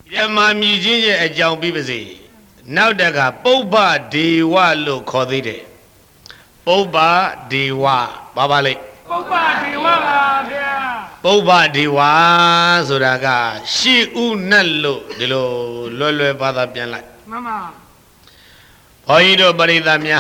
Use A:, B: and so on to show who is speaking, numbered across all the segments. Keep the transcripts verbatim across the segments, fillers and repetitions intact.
A: Yama Mijin a Jambibazi. Now daga Boba Dewa lo Kodide. Boba Dewa Babale.
B: Boba Dewa.
A: Boba Dewa Zodaga. She unalo dilo lolo pada pianla.
B: Mama.
A: Oido Baridamia.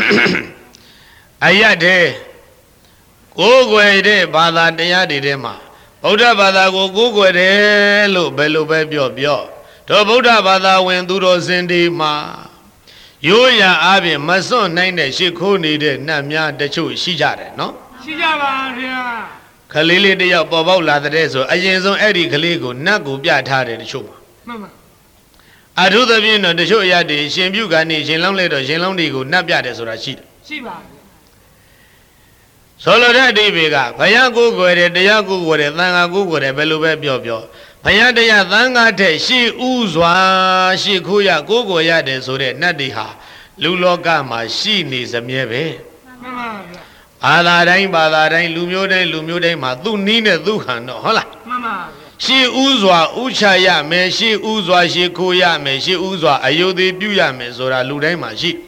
A: Ayade. Go de Bada Deadi Dema. Buddha Bada go go de lo bello bebio bio. To Buddha Bada when Duro Zindi ma. Yoya Abi Mason nine Shiku needed Namia de Chu Shijare, no?
B: Shijaba.
A: Kalili de Bobo Ladeso, Ayenzo Eddie Kaligo, Nago Biatade the Chuma.
B: Mama.
A: I do the vino de Shoya de Shimbugani, Shinlong Ledo, Shinlong Digo, Nabiades or Rashid.
B: Shiba.
A: Solo that day bega, Payago go de Yago go de Thanga go de Belube Biobio. Payadaya Thanga te, she Uzwa, she Kuya go go yade so de Nadiha. Lulogama, she needs a mieve.
B: Mama.
A: Adarain, Badarain, Lumio, Lumio, Madu Nina Duhan, no hola.
B: Mama.
A: She Uzwa, Uchaya me, she Uzwa, she Kuya me, she Uzwa, Ayodi Buya me, Zora Ludema, she.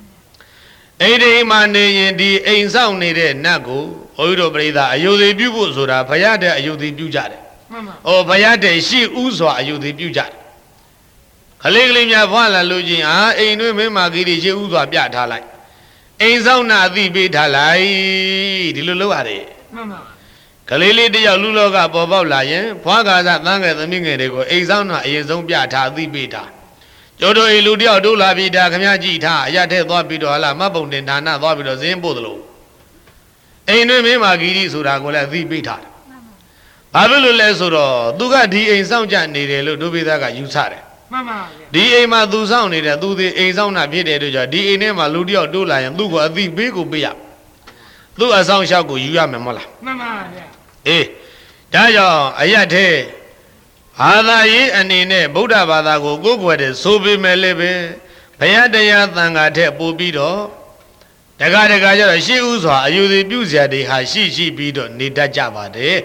A: Ede mane di ein sound needed Nago, Oido Breda, Ayodi Bubu Zora, Payade, Ayodi Bujade. O Payade, she Uzwa, Ayodi Bujade. Kaliglia Vala Lugin, ah, ain't no Magiri, she Uzwa Biata like. Ain't sound not the beta like, the Luluade. Kalili de Yaluloga Bobo Lion, Pagaza Nanga the Mingo, ain't sound not a zone Biata, the beta. Jodo Eludia do la vida, Kamyajita, Yate Bobido, La Mabon, Dana, Bobido, Zimbolo. Ain't no Magiri Suragola, the beta. Babulu Lesuro, Dugadi ain't sound Jandy, Lubidaga, you said it.
B: Mama.
A: D. A. Madu sounded that do the Azona Pede, D. A. Nema Ludio do la and Lugo, the big will be up. Do a sound shall go, you are Memola.
B: Mama.
A: Eh, Dayo, Ayate. Ada ye and in Buddha Badago, go with it, so be melebe. Payadaya Thangate Bobido. The guy, the guy, she Uzwa, you the Buzia de Hashi, she beat need that Java de.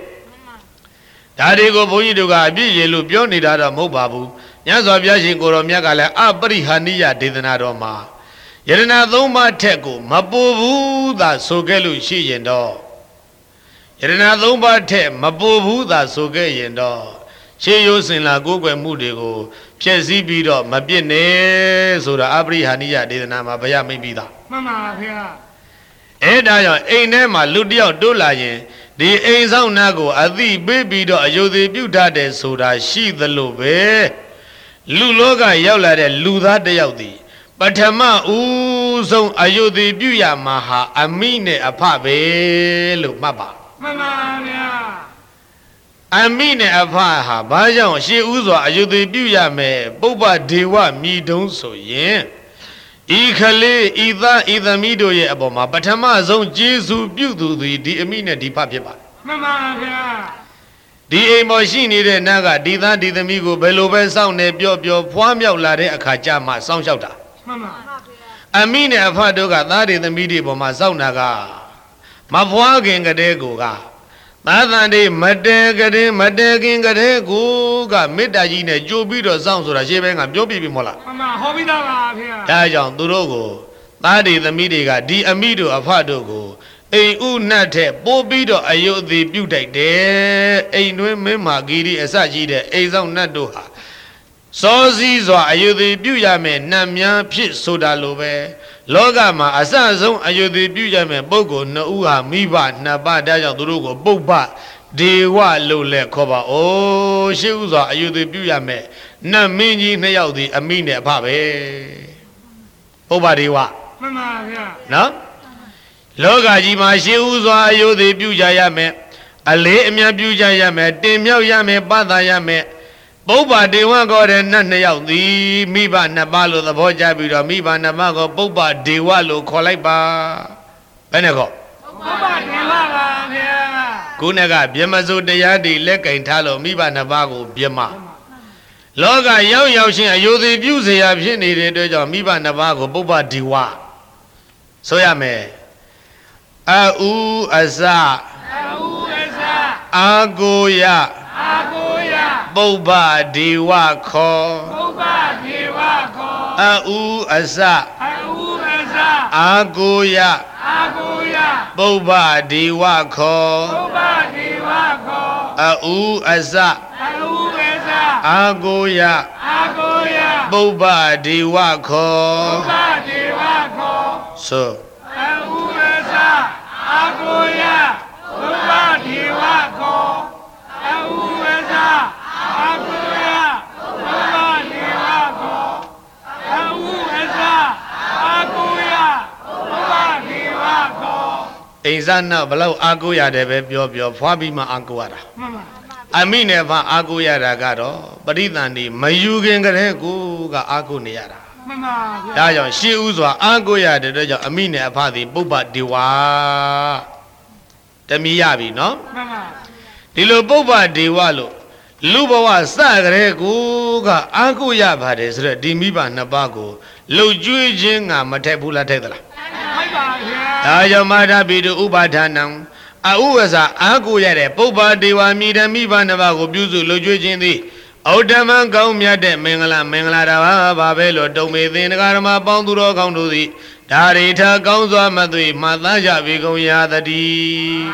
A: Daddy go Boyiduga, be yellow, Bioni Dada Mobabu. Yazo Biashi Goromiagala, Abri Hania Didanadoma. Yerina Doma Teko, Mabubu, that Sogelu she and all. Yerina Doma Te, Mabubu, that Soge and all. She using La Gogo Mudigo, Chesi Bido, Mabine, so the Abri Hania Didanama, Baya maybe that.
B: Mama, yeah.
A: Edayo, Ainema, Ludio Dolaye, the Azon Nago, Adi baby do, you the Buddha, so that she the Lube. Luloga Yola de Luda de Yodi. But Tama Uzon Ayodi Buya Maha, Amine Apabe, look Maba.
B: Mama,
A: Amine Apaha, Bayon, she Uzo Ayodi Buya me, Boba Dewa, me don't so yen. Equally, either either Mido ye Aboma, but Tama Zon Jesu Budu, the Amine de Papiba.
B: Mama,
A: The a machine needed Naga, Dida, Didamigo, Belobe sound, Nebio, Puamio Lade, Akajama, sound shelter.
B: Mama,
A: I mean, if I do got that in the medium of my sound naga. My walking a day go. That day, Madegade, Madeging a day go, got Midagine, Jobito sounds or a shaving of Jobi Mola.
B: Mama, Hobida here.
A: Dajan, Durogo. That is the media, the amido of Hadogo. A unate, Bobido, ayo the beauty there, a no Magiri, a Sajide, a sound Nadoha. So these are you the Buyame, Namia, Pit Soda Lobe, Logama, Asazon, ayo the Buyame, Bogo, Noua, Miba, Nabada, Durugo, Boba, Dewa Lole Coba, oh, shoes are you the Buyame, Namini, Nayaudi, Amine, Pabe. Boba Dewa.
B: Mama, yeah.
A: No? Loga Jima, shoes are you the Buyame, a lay me a Buyame, Demio Yame, Bada Yame. Boba de one got and none out the Miba Nabalo, the boy Jabido, Miba Namago, Boba de Wallo, Colaiba Benego. Kunaga, Biamazo de Yadi, Leka in Talo, Miba Navago, Biama. Loga Yao Yaoshin, you the views they have needed, Miba Navago, Boba Diwa. So Yame Au Aza Agoya.
B: အာကိုရ
A: ပုပ္ပဒေဝခော
B: ပုပ္ပဒေဝခော
A: အဥအစ
B: အဥအစ
A: အာကိုယ
B: အာကိုယ
A: ပုပ္ပဒေဝခော
B: ပုပ္ပဒေဝခော
A: အဥအစ
B: အဥအစ
A: အာကိုယ
B: အာကိုယ
A: ပုပ္ပဒေဝခော
B: ပုပ္ပဒေဝခော
A: ဆို
B: အဥအစအာကိုယပုပ္ပဒေဝခောအဥအစအာကိုယပုပ္ပဒေဝခောအဥအစအာကိုယပုပ္ပဒေဝခော
A: အိမ်စားနောက်ဘလောက်အာကိုရတယ်ပဲပြောပြောဖွားပြီးမှအာကိုရတာ
B: မှန်ပါ
A: အမိနဲ့ဘာအာကိုရတာကတော့ပရိသန္တိမယူခင်ကလေးကိုကအာကိုနေရတာ
B: မှန်ပါဗျာ
A: ဒါကြောင့်ရှေးဥစွာအာကိုရတဲ့အတွက်ကြောင့်အမိနဲ့အဖသည်ပုပ္ပဒေဝတမီးရပြီနော်
B: မှန်ပါ
A: ဒီလိုပုပ္ပဒေဝလို့လူဘဝစကလေးကိုကအာကိုရပါတယ်ဆိုတော့ဒီမိဘနှစ်ပါးကိုလှုပ်ကြွေးခြင်းကမထက်ဘူးလားထက်သလား
B: မှန်ပါဗျာ
A: ဒါကြောင့်မာထပိတုဥပါဒနံအဥဝဇအာကိုရတဲ့ပုပ္ပဒေဝမိဓမိဘနှစ်ပါးကိုပြုစုလှုပ်ကြွေးခြင်းသည်ဩတ္တမံကောင်းမြတ်တဲ့မင်္ဂလာမင်္ဂလာတာပါပဲလို့တုံမေသင်္ဃာရမပေါင်းသူတော်ကောင်းတို့သည်ဒါရိထကောင်းစွာမသွေမှသကြပေကုန်ရာတည်း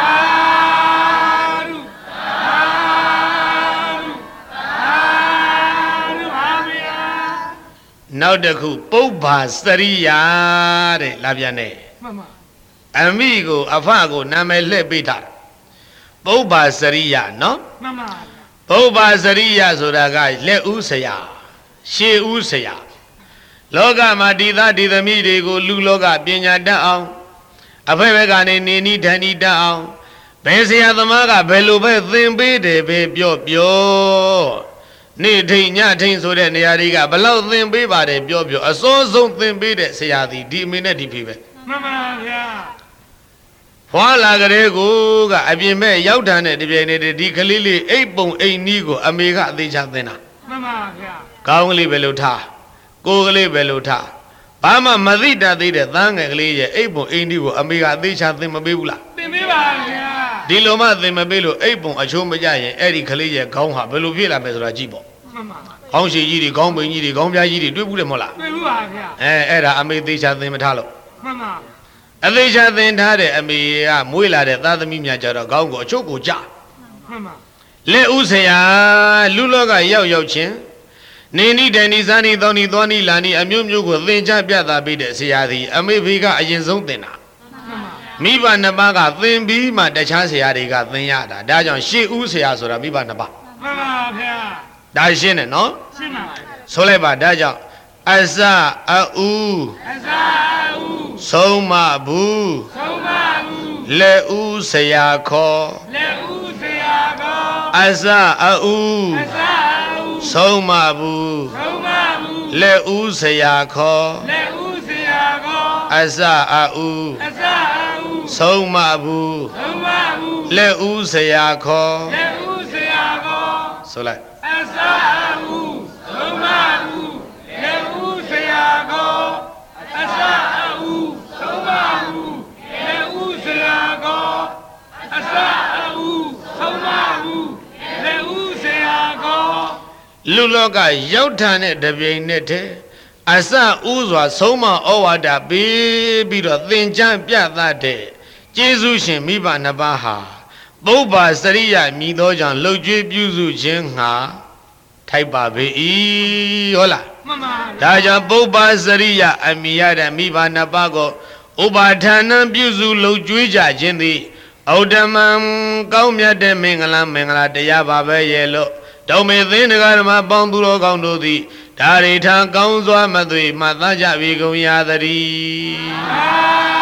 A: နောက်တစ်ခုပုပ္ပါစရိယာတဲ့လာပြန်နေ
B: မှန်ပါ
A: အမိကိုအဖကိုနာမည်လှည့်ပေးထားတာပုပ္ပါစရိယာနော်
B: မှန်ပါ
A: ပုပ္ပါစရိယာဆိုတာကလက်ဦးဆရာရှေးဦးဆရာလောကမှာဒီသားဒီသမီးတွေကိုလူလောကပညာတတ်အောင်အဖက်ဘက်ကနေနေနီးဓာနီးတတ်အောင်ဘယ်ဆရာသမားကဘယ်လိုပဲသင်ပေးတယ်ပဲပြောပြောနေ့ထိန်ညထိန်ဆိုတဲ့နေရာတွေကဘလောက်သင်ပေးပါတယ်ပြောပြောအစောဆုံးသင်ပေးတဲ့ဆရာသည်ဒီအမေနဲ့ဒီဖေပဲ
B: မှန်ပါဗျာ
A: ဖွာလာကလေးကိုကအပြင်မဲ့ရောက်တာနဲ့တပြိုင်နက်တည်းဒီကလေးလေးအိပ်ပုံအိမ်နီးကိုအမေကအသေးချသင်တာ
B: မှန်ပါဗျာ
A: ကောင်းကလေးပဲလို့ထားကိုကလေးပဲလို့ထားဘာမှမသိတတ်သေးတဲ့သားငယ်ကလေးရဲ့အိပ်ပုံအိမ်နီးကိုအမေကအသေးချသင်မပေးဘူးလား
B: သင်ပေးပါဗျာ
A: ဒီလိုမှသင်မပေးလို့အိပ်ပုံအချိုးမကြရင်အဲ့ဒီကလေးရဲ့ခေါင်းဟာဘယ်လိုဖြစ်လာမလဲဆိုတာကြည့်ပေါ့
B: မှန်ပါ
A: ခေါင်းရှည်ကြီးတွေခေါင်းပိန်ကြီးတွေခေါင်းပြားကြီးတွေတွေ့ဘူးတယ်မဟုတ်လား
B: တွေ့ဘူးပါဗျာ
A: အဲအဲ့ဒါအမေသေးချသင်မထားလို့
B: မှန်ပါ
A: အသေးချသင်ထားတဲ့အမေကမွေးလာတဲ့သားသမီးများကြတော့ခေါင်းကိုအချုပ်ကိုကြ
B: မှန်ပါ
A: လက်ဥဆရာလူလောကရောက်ရောက်ချင်းနေနီတန်နီစားနီသောနီသွားနီလာနီအမျိုးမျိုးကိုသင်ချပြသပေးတဲ့ဆရာသည်အမေဖေကအရင်ဆုံးသင်တာမိဘနှစ်ပါးကသင်ပြီးမှတခြားဆရာတွေကသင်ရတာဒါကြောင့်ရှေးဥဆရာဆိုတာမိဘနှစ်ပါး
B: မှန်ပါဗျာ
A: ဒါရှင်းတယ်နော်
B: ရှင်းပါ
A: ဆိုလိုက်ပါဒါကြောင့်အစအဥ
B: အစအဥ
A: ဆုံးမဘူး
B: ဆုံးမဘူး
A: လက်ဥဆရာခေါ်
B: လက်ဥဆရာခေါ်
A: အစအဥ
B: အစအဥ
A: ဆုံးမဘူး
B: ဆုံးမဘူး
A: လက်ဥဆရာခေါ်
B: လက်ဥဆရာခေါ်
A: အစအဥ
B: အစအဥ
A: ဆုံးမဘူး
B: ဆုံးမဘူး
A: လက်ဥဆရာခေါ်
B: လက်ဥဆရာခေါ်
A: ဆိုလိုက်
B: အစအဥဆုံးမဘူးလက်ဥဆရာခေါ်အစအဥဆုံးမဘူးလက်ဥဆရာခေါ်အစအဥဆုံးမဘူးလက်ဥဆရာခေါ်
A: လူလောကရောက်ထန်တဲ့တပြိမ်နဲ့တည်းအစဥစွာဆုံးမဩဝါဒပေးပြီးတော့သင်ကြားပြသတဲ့ကျေးဇူးရှင်မိဘနှစ်ပါးဟာပုပ္ပါစရိယမြည်သောကြောင့်လှုပ်ကြွေးပြုစုခြင်းငှာထိုက်ပါပေ၏ဟုတ်လား
B: မှန်ပါ
A: ဒါကြောင့်ပုပ္ပါစရိယအမိရတဲ့မိဘနှစ်ပါးကိုဥပါဌာဏံပြုစုလှုပ်ကြွေးကြခြင်းသည်ဩတ္တမံကောင်းမြတ်တဲ့မင်္ဂလာမင်္ဂလာတရားပါပဲရဲ့လို့တောမေသင်္ဃာဓမ္မပေါင်းသူတော်ကောင်းတို့သည်ဒါရိထာကောင်းစွာမသွေမှသကြပေကုန်ရာတည်း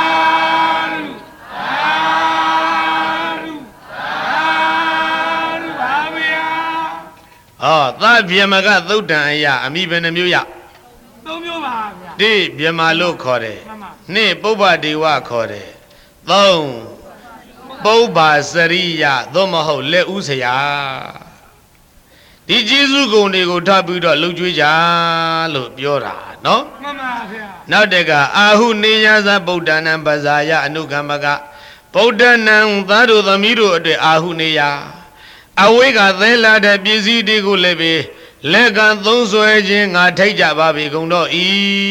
A: ဩသဗြဟ္မကသုတ်တံအရာအမိဘယ်နှမျိုးရ
B: သုံးမျိုးပါဗျာ
A: တိဗြဟ္မာလို့ခေါ်တယ်နှစ်ပုပ္ပဒေဝခေါ်တယ်သုံးပုပ္ပါစရိယသို့မဟုတ်လက်ဥဆရာဒီကျေးဇူးဂုဏ်တွေကိုထပ်ပြီးတော့လှုပ်ကြွေးကြလို့ပြောတာနော်
B: မှန်ပါဗျာ
A: နောက်တကအာဟုနေယသဗုဒ္ဓနာပဇာယအနုကမ္မကဗုဒ္ဓနံသာတို့သမီးတို့အတွက်အာဟုနေယအဝိကသဲလာတဲ့ပစ္စည်းတွေကိုလည်းပဲလက်ကသုံးဆွဲခြင်းငါထိုက်ကြပါပြီကုန်တော့ဤ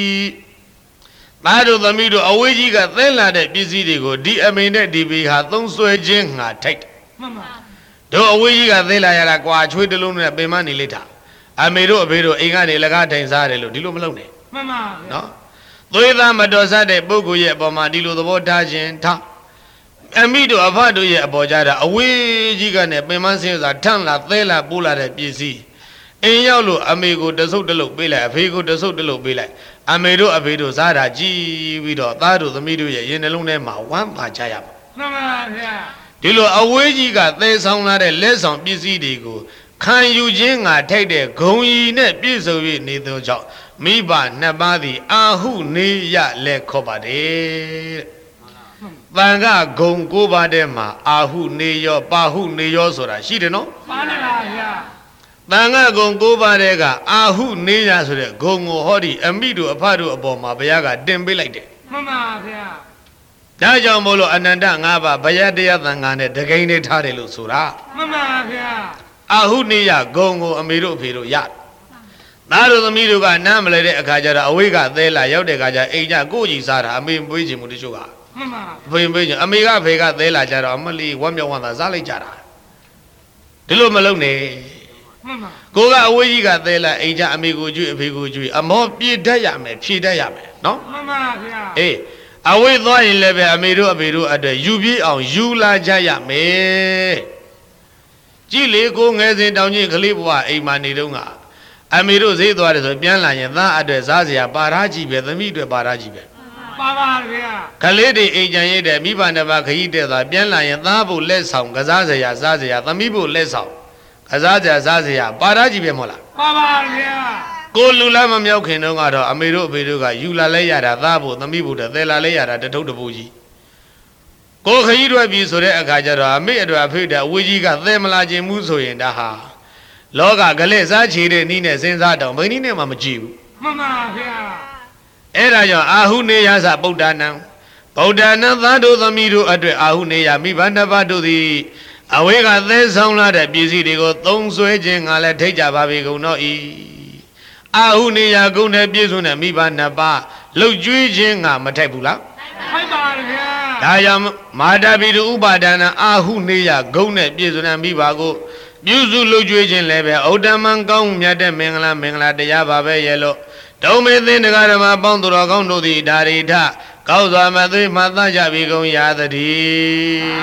A: သားတို့သမီးတို့အဝိကြီးကသဲလာတဲ့ပစ္စည်းတွေကိုဒီအမိန်နဲ့ဒီဘေဟာသုံးဆွဲခြင်းငါထိုက်တယ်မှန်ပါတို့အဝိကြီးကသဲလာရတာကွာချွေးတလုံးနဲ့ပင်မနေလိတာအမေတို့အဖေတို့အိမ်ကနေလကားထိုင်စားတယ်လို့ဒီလိုမလုပ်နဲ့မှန်ပါနော်သွေးသားမတော်ဆတဲ့ပုဂ္ဂိုလ်ရဲ့အပေါ်မှာဒီလိုသဘောထားခြင်းထားအမိတို့အဖတို့ရဲ့အပေါ်ကြတာအဝေးကြီးကနဲ့ပင်မဆင်းစားထန့်လာသဲလာပိုးလာတဲ့ပစ္စည်းအိမ်ရောက်လို့အမေကိုတဆုပ်တလုတ်ပေးလိုက်အဖေကိုတဆုပ်တလုတ်ပေးလိုက်အမေတို့အဖေတို့စားတာကြည်ပြီးတော့သားတို့သမီးတို့ရဲ့ရင်နှလုံးထဲမှာဝမ်းသာကြရပါမှန်ပါဗျာဒီလိုအဝေးကြီးကသဲဆောင်လာတဲ့လက်ဆောင်ပစ္စည်းတွေကိုခံယူခြင်းငါထိုက်တဲ့ဂုံကြီးနဲ့ပြည့်စုံ၍နေသောကြောင့်မိဘနှစ်ပါးသည်အာဟုနေရလက်ခေါ်ပါတယ်တန်ခဂုံကိုးပါးထဲမှာအာဟုနေရောပါဟုနေရောဆိုတာရှိတယ်နော်မှန်ပါဗျာတန်ခဂုံကိုးပါးထဲကအာဟုနေရဆိုတဲ့ဂုံကိုဟောဒီအမိတို့အဖတို့အပေါ်မှာဘုရားကတင်ပေးလိုက်တယ်မှန်ပါဗျာဒါကြောင့်မို့လို့အနန္တငါးပါးဘယတရားသံဃာနဲ့တကိန်းလေးထားတယ်လို့ဆိုတာမှန်ပါဗျာအာဟုနေရဂုံကိုအမေတို့အဖေတို့ရသားတို့သမီးတို့ကနားမလဲတဲ့အခါကျတော့အဝိကသဲလာရောက်တဲ့အခါကျအိမ်ကြကိုကြီးစားတာအမေမွေးခြင်းမှုတချို့ကမှန်ပါဖေမွေးခြင်းအမေကဖေကသဲလာကြတော့အမလီဝမ်းမြောက်ဝမ်းသာစားလိုက်ကြတာဒီလိုမလုပ်နဲ့မှန်ပါကိုကအဝိကြီးကသဲလာအိမ်ကြအမေကိုကြွေအဖေကိုကြွေအမောပြေတတ်ရမယ်ဖြေတတ်ရမယ်နော်မှန်ပါဗျာအေးအဝိသွားရင်လည်းပဲအမေတို့အဖေတို့အတွက်ယူပြေးအောင်ယူလာကြရမယ်ကြည်လေကိုငယ်စဉ်တောင်ကြီးကလေးဘဝအိမ်မှာနေတော့ကအမေတို့ဈေးသွားတယ်ဆိုပြန်လာရင်သားအတွက်စားစရာပါရာကြီးပဲသမီးအတွက်ပါရာကြီးပဲပါပါဗျာကလေးတွေအိမ်ကြံရတဲ့မိဘနှစ်ပါးခရီးတဲ့သွားပြန်လာရင်သားဖို့လက်ဆောင်ကစားစရာစားစရာသမီးဖို့လက်ဆောင်ကစားစရာစားစရာပါရာကြီးပဲမဟုတ်လားပါပါဗျာကိုလူလာမမြောက်ခင်တော့ကတော့အမေတို့အဖေတို့ကယူလာလဲရတာသားဖို့သမီးဖို့သဲလာလဲရတာတထုပ်တပူကြီးကိုခရီးထွက်ပြီဆိုတဲ့အခါကျတော့အမေအတွက်အဖေတဲ့အဝေးကြီးကသဲမလာခြင်းမှုဆိုရင်ဒါဟာလောကကလေးစားချေတဲ့နီးနဲ့စဉ်းစားတော့ဘယ်နည်းနဲ့မှမကြည့်ဘူးမှန်ပါဗျာအဲ့ဒါကြောင့်အာဟုနေယသဗုဒ္ဓနံဗုဒ္ဓနံသာတို့သမီးတို့အတွက်အာဟုနေယမိဘနှစ်ပါးတို့သည်အဝေးကသဲဆောင်လာတဲ့ပစ္စည်းတွေကိုသုံးဆွဲခြင်းငါလည်းထိတ်ကြပါပြီကုန်တော့ဤအာဟုနေယကုန်းတဲ့ပြည့်စုံတဲ့မိဘနှစ်ပါးလှုပ်ကြွေးခြင်းငါမထိုက်ဘူးလားထိုက်ပါဗျာဒါကြောင့်မာတာပိတုဥပါဒနာအာဟုနေယဂုံနဲ့ပြည့်စုံတဲ့မိဘကိုပြုစုလှုပ်ကြွေးခြင်းလည်းပဲဩတမန်ကောင်းမြတ်တဲ့မင်္ဂလာမင်္ဂလာတရားပါပဲရဲ့လို့ဒုံမေသင်္တကာဓမ္မပေါင်းသူတော်ကောင်းတို့သည်ဒါရိထကောက်စွာမသွေးမှသကြပြီကုန်ရာသတည်း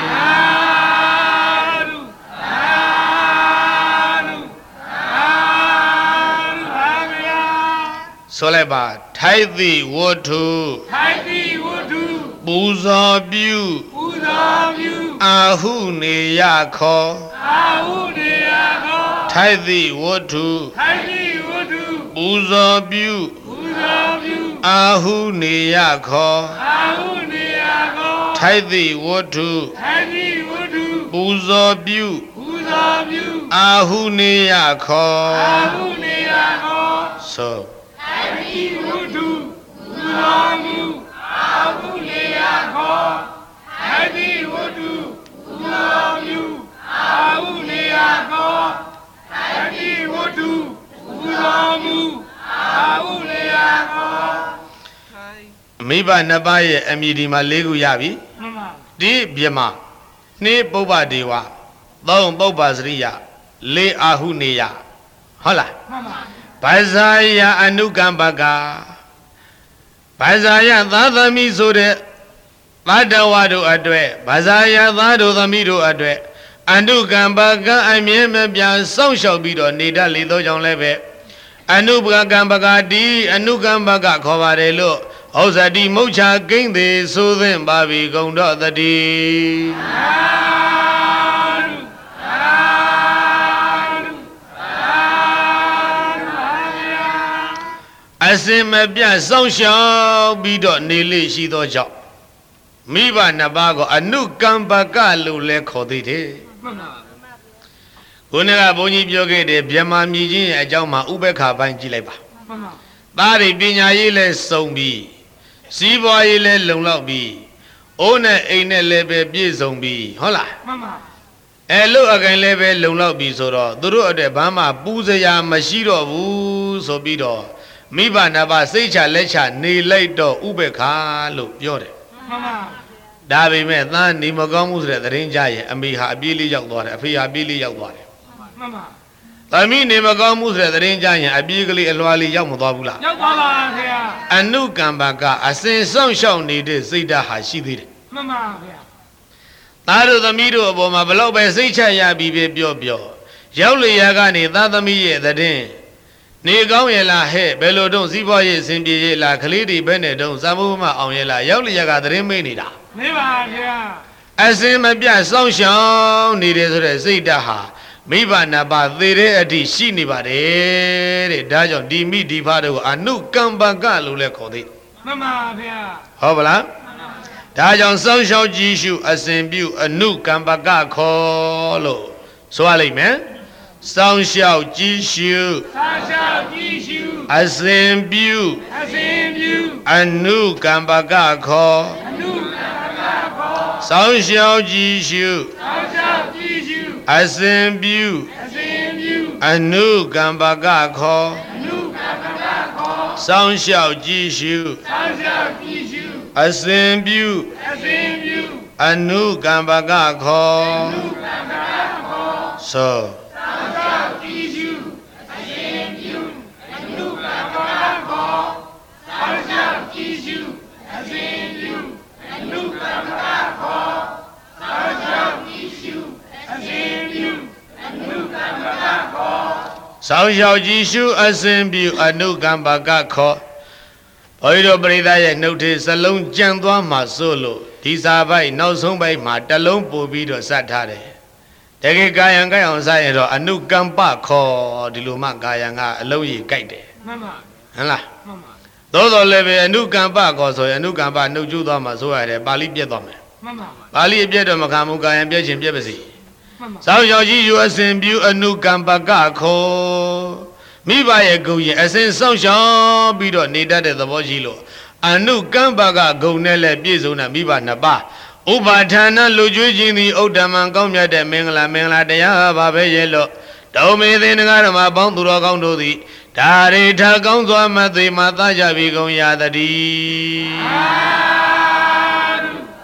A: ဆိုလိုက်ပါထိုက်သည့်ဝတ္ထုထိုက်သည့်ဝတ္ထုပူဇော်ပြုပူဇော်ပြုအာဟုနေယခောအာဟုနေယခောထိုက်သည့်ဝတ္ထုထိုက်သည့်ဝတ္ထုပူဇော်ပြုပူဇော်ပြုအာဟုနေယခောအာဟုနေယခောထိုက်သည့်ဝတ္ထုထိုက်သည့်ဝတ္ထုပူဇော်ပြုပူဇော်ပြုအာဟုနေယခောအာဟုနေယခောဆိုထိုက်သည့်ဝတ္ထုပူဇော်ပြုအာဟုနေယခောထိုက်သည့်ဝတ္ထုပူဇော်ပြုအာဟုနေယခောထိုက်သည့်ဝတ္ထုပူဇော်ပြုအာဟုနေယခောမိဘနှစ်ပါးရဲ့အမည်ဒီမှာ၄ခုရပြီမှန်ပါဒီပြမနှိပုပ္ပဒေဝသုံးပုပ္ပစရိယလေးအာဟုနေယဟုတ်လားမှန်ပါဗဇာယအနုကမ္ပကဗဇာယသာသမီဆိုတဲ့သတ္တဝါတို့အတွက်ဗဇာယသာတို့သမီးတို့အတွက်အနုကမ္ပကအမြဲမပြတ်စောင့်ရှောက်ပြီးတော့နေတတ်လေသောကြောင့်လည်းပဲအနုပကံပကတိအနုကမ္ပကခေါ်ပါတယ်လို့ဩဇတိမုတ်ချကိမ့်သေးဆိုသင့်ပါပြီကုန်တော့တည်းအစင်မပြတ်စောင့်ရှောက်ပြီးတော့နေလေရှိသောကြောင့်မိဘနှစ်ပါးကိုအနုကမ္ပကလို့လည်းခေါ်သေးတယ်မှန်ပါခုနကဘုန်းကြီးပြောခဲ့တဲ့ဗြဟ္မာမြည်ချင်းရဲ့အကြောင်းမှာဥပ္ပခါပိုင်းကြည့်လိုက်ပါမှန်ပါသားတွေပညာရေးလည်းစုံပြီးစီးပွားရေးလည်းလုံလောက်ပြီးအိုးနဲ့အိမ်နဲ့လည်းပဲပြည့်စုံပြီးဟုတ်လားမှန်ပါအဲလို့အကန်လည်းပဲလုံလောက်ပြီဆိုတော့သူတို့အတွက်ဘာမှပူစရာမရှိတော့ဘူးဆိုပြီးတော့မိဘနှစ်ပါးစိတ်ချလက်ချနေလိုက်တော့ဥပေက္ခလို့ပြောတယ်
B: မှန်ပါ
A: ဒါပေမဲ့သားနေမကောင်းမှုဆိုတဲ့သတင်းကြရဲ့အမေဟာအပြေးလေးရောက်သွားတယ်အဖေဟာအပြေးလေးရောက်သွားတယ်
B: မှန်ပါ
A: သမီးနေမကောင်းမှုဆိုတဲ့သတင်းကြရင်အပြေးကလေးအလွာလေးရောက်မသွားဘူးလား
B: ရောက်သွားပါဗျာ
A: အနုကမ္ပကအစဉ်ဆောင်ရှောက်နေတဲ့စိတ်ဓာတ်ဟာရှိသေးတယ်
B: မှန်ပါဗျာ
A: သားတို့သမီးတို့အပေါ်မှာဘလောက်ပဲစိတ်ချရပြီးပဲပြောပြောရောက်လျာကနေသားသမီးရဲ့သတင်းနေကောင်းရဲ့လားဟဲ့ဘယ်လိုတော့စီးပွားရေးအစဉ်ပြေရဲ့လားကလေးတွေဘယ်နဲ့တော့စာမိုးမအောင်ရဲ့လားရောက်လျာကသတင်းမေးနေတာ
B: မေးပါဗျာ
A: အစဉ်မပြတ်စောင့်ရှောက်နေတယ်ဆိုတဲ့စိတ်ဓာတ်ဟာမိဘနှစ်ပါးသေတဲ့အထိရှိနေပါတယ်တဲ့ဒါကြောင့်ဒီမိဒီဖားတို့အနုကမ္ပကလို့လည်းခေါ်သေး
B: မှန်ပါဗျာ
A: ဟုတ်ပါလားဒါကြောင့်စောင့်ရှောက်ကြည့်ရှုအစဉ်ပြုအနုကမ္ပကခေါ်လို့ဆိုရလိမ့်မယ်စောင့်ရှောက်ကြည့်ရှု
B: စောင့်ရှောက်ကြည့်ရှု
A: အစဉ်ပြု
B: အစဉ်ပြု
A: အနုကမ္ပကခေါ်
B: အနုကမ္ပကခေါ်
A: စောင့်ရှောက်ကြည့်ရှု
B: စောင့်ရှောက်ကြည့်ရှု
A: အစဉ်ပြု
B: အစဉ်ပြု
A: အနုကမ္ပကခေါ်
B: အနုကမ္ပကခေါ်
A: စောင့်ရှောက်ကြည့်ရှု
B: စောင့်ရှောက်ကြည့်ရှု
A: အစဉ်ပြု
B: အစဉ်ပြု
A: အနုကမ္ပကခေါ်
B: အနုကမ္ပကခေါ်
A: သောစောင့်ရှောက်ကြည့်ရှုအစဉ်ပြုအနုကမ္ပကခေါ်ဘုရားတို့ပရိသတ်ရဲ့နှုတ်ထေစလုံးကြံသွားမှစို့လို့ဒီစာပိုက်နောက်ဆုံးပိုက်မှာတလုံးပို့ပြီးတော့စတ်ထားတယ်တကယ်ကာယံကြိုက်အောင်စရင်တော့အနုကမ္ပခေါ်ဒီလိုမှကာယံကအလုံးကြီးကြိုက်တယ်
B: မှန်ပါ
A: ဟမ်လား
B: မှန်ပါ
A: သို့တော်လည်းပဲအနုကမ္ပခေါ်ဆိုရင်အနုကမ္ပနှုတ်ကျသွားမှဆိုရတယ်ပါဠိပြတ်သွားမယ်
B: မှန်ပါ
A: ပါဠိအပြတ်တော့မခံဘူးကာယံပြတ်ခြင်းပြတ်ပါစေစောင့်ရှောက်ကြည့်ယူအစဉ်ပြုအနုကမ္ပကခေါ်မိဘရဲ့ဂုဏ်ရင်အစဉ်စောင့်ရှောက်ပြီးတော့နေတတ်တဲ့သဘောရှိလို့အနုကမ္ပကဂုဏ်နဲ့လည်းပြည့်စုံတဲ့မိဘနှစ်ပါးဥပါဌာဏလူကျွေးခြင်းသည်ဥဒ္ဓမံကောင်းမြတ်တဲ့မင်္ဂလာမင်္ဂလာတရားပါပဲရဲ့လို့တောမေသင်္ဃဓမ္မပေါင်းသူတော်ကောင်းတို့သည်ဒါရိထကောင်းစွာမသိမှသကြပြီကုန်ရတည်း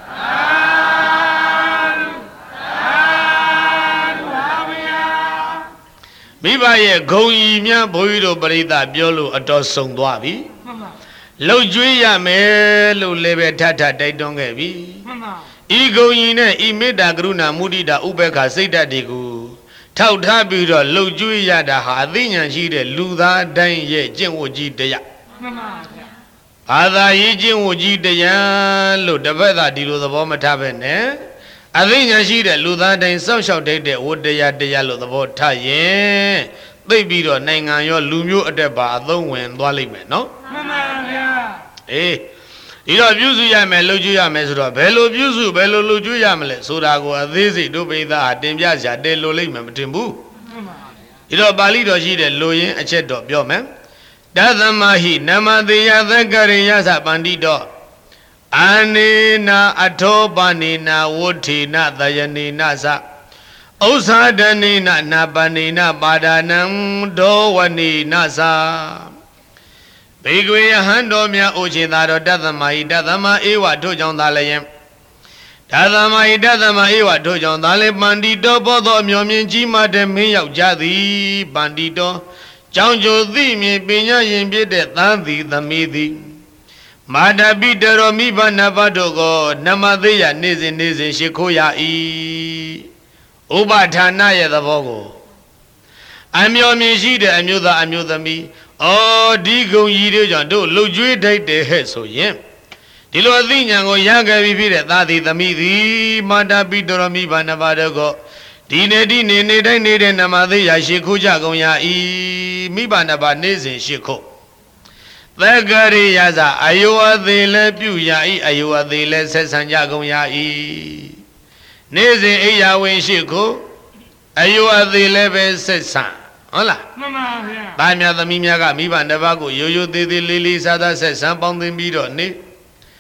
A: မိဘရဲ့ဂုံဤမြဘုန်းကြီးတို့ပရိသတ်ပြောလို့အတော်ဆုံးသွားပြီ
B: မှန်ပါ
A: လှုပ်ကြွေးရမယ်လို့လည်းပဲထထတိုက်တွန်းခဲ့ပြီ
B: မှန်ပါ
A: ဤဂုံဤနဲ့ဤမေတ္တာကရုဏာမုဒိတာဥပေက္ခစိတ်ဓာတ်တွေကိုထောက်ထားပြီးတော့လှုပ်ကြွေးရတာဟာအသိဉာဏ်ရှိတဲ့လူသားတိုင်းရဲ့ကျင့်ဝတ်ကြီးတရား
B: မှန်ပါဗျာ
A: ဘာသာရေးကျင့်ဝတ်ကြီးတရားလို့တပတ်သာဒီလိုသဘောမထားပဲနဲ့အသိဉာဏ်ရှိတဲ့လူသားတိုင်းစောင့်ရှောက်တဲ့ဝတ္တရားတရားလို့သဘောထားရင်သိပြီးတော့နိုင်ငံရောလူမျိုးအတက်ပါအသုံးဝင်သွားလိမ့်မယ်နော်
B: မှန်ပါဗျာ
A: အေးဒီတော့ပြုစုရမယ်လှုပ်ကြွရမယ်ဆိုတော့ဘယ်လိုပြုစုဘယ်လိုလှုပ်ကြွရမလဲဆိုတာကိုအသေးစိတ်တို့ပိသားတင်ပြစရာတဲလိုလိမ့်မယ်မတင်ဘူး
B: မှန်ပါ
A: ဒီတော့ပါဠိတော်ရှိတဲ့လိုရင်းအချက်တော့ပြောမယ်တသမဟိနမတေယသက္ကရိယသပန္တိတောအာနေနာအထောပါနေနာဝဋ္ဌိနသယနေနသဥ္စာဒနေနနာပနေနပါဒနံဒောဝနေနသဘေကွေယဟန်တော်များအိုချေသာတော်တသမဟိတသမဧဝထို့ကြောင့်သာလျင်တသမဟိတသမဧဝထို့ကြောင့်သာလေပန္တိတောဘောသောအမျော်မြင်ကြီးမှတဲ့မင်းယောက်ျားသည်ပန္တိတောကြောင့်ကျိုသိမြင်ပညာရင်ပြည့်တဲ့သံသည်သမီးသည်မာတပိတရောမိဘနဘတို့ကိုနမသေးရနေစဉ်နေစဉ်ရှိခိုးရ၏ဥပဌာဏရဲ့သဘောကိုအမျော်မြင်ရှိတဲ့အမျိုးသားအမျိုးသမီးအော်ဒီဂုံကြီးတွေကြောင့်တို့လှုပ်ကြွေးထိုက်တယ်ဟဲ့ဆိုရင်ဒီလိုအသိဉာဏ်ကိုရခဲ့ပြီးဖြစ်တဲ့သာသည်သမီးသည်မာတပိတရောမိဘနဘတို့ကိုဒီနေ့ဒီနေ့နေတိုင်းနေတဲ့နမသေးရရှိခိုးကြကုန်ရ၏မိဘနဘနေစဉ်ရှိခိုးသက္ကရိယသအယောအသေးလည်းပြုရ၏အယောအသေးလည်းဆက်ဆံကြကုန်ရ၏နေ့စဉ်အိယာဝင်ရှိခိုးအယောအသေးလည်းပဲဆက်ဆံဟုတ်လား
B: မှန်ပါဗျာ
A: သားများသမီးများကမိဘနှစ်ပါးကိုရိုးရိုးသေးသေးလေးလေးစားစားဆက်ဆံပေါင်းသင်ပြီးတော့နေ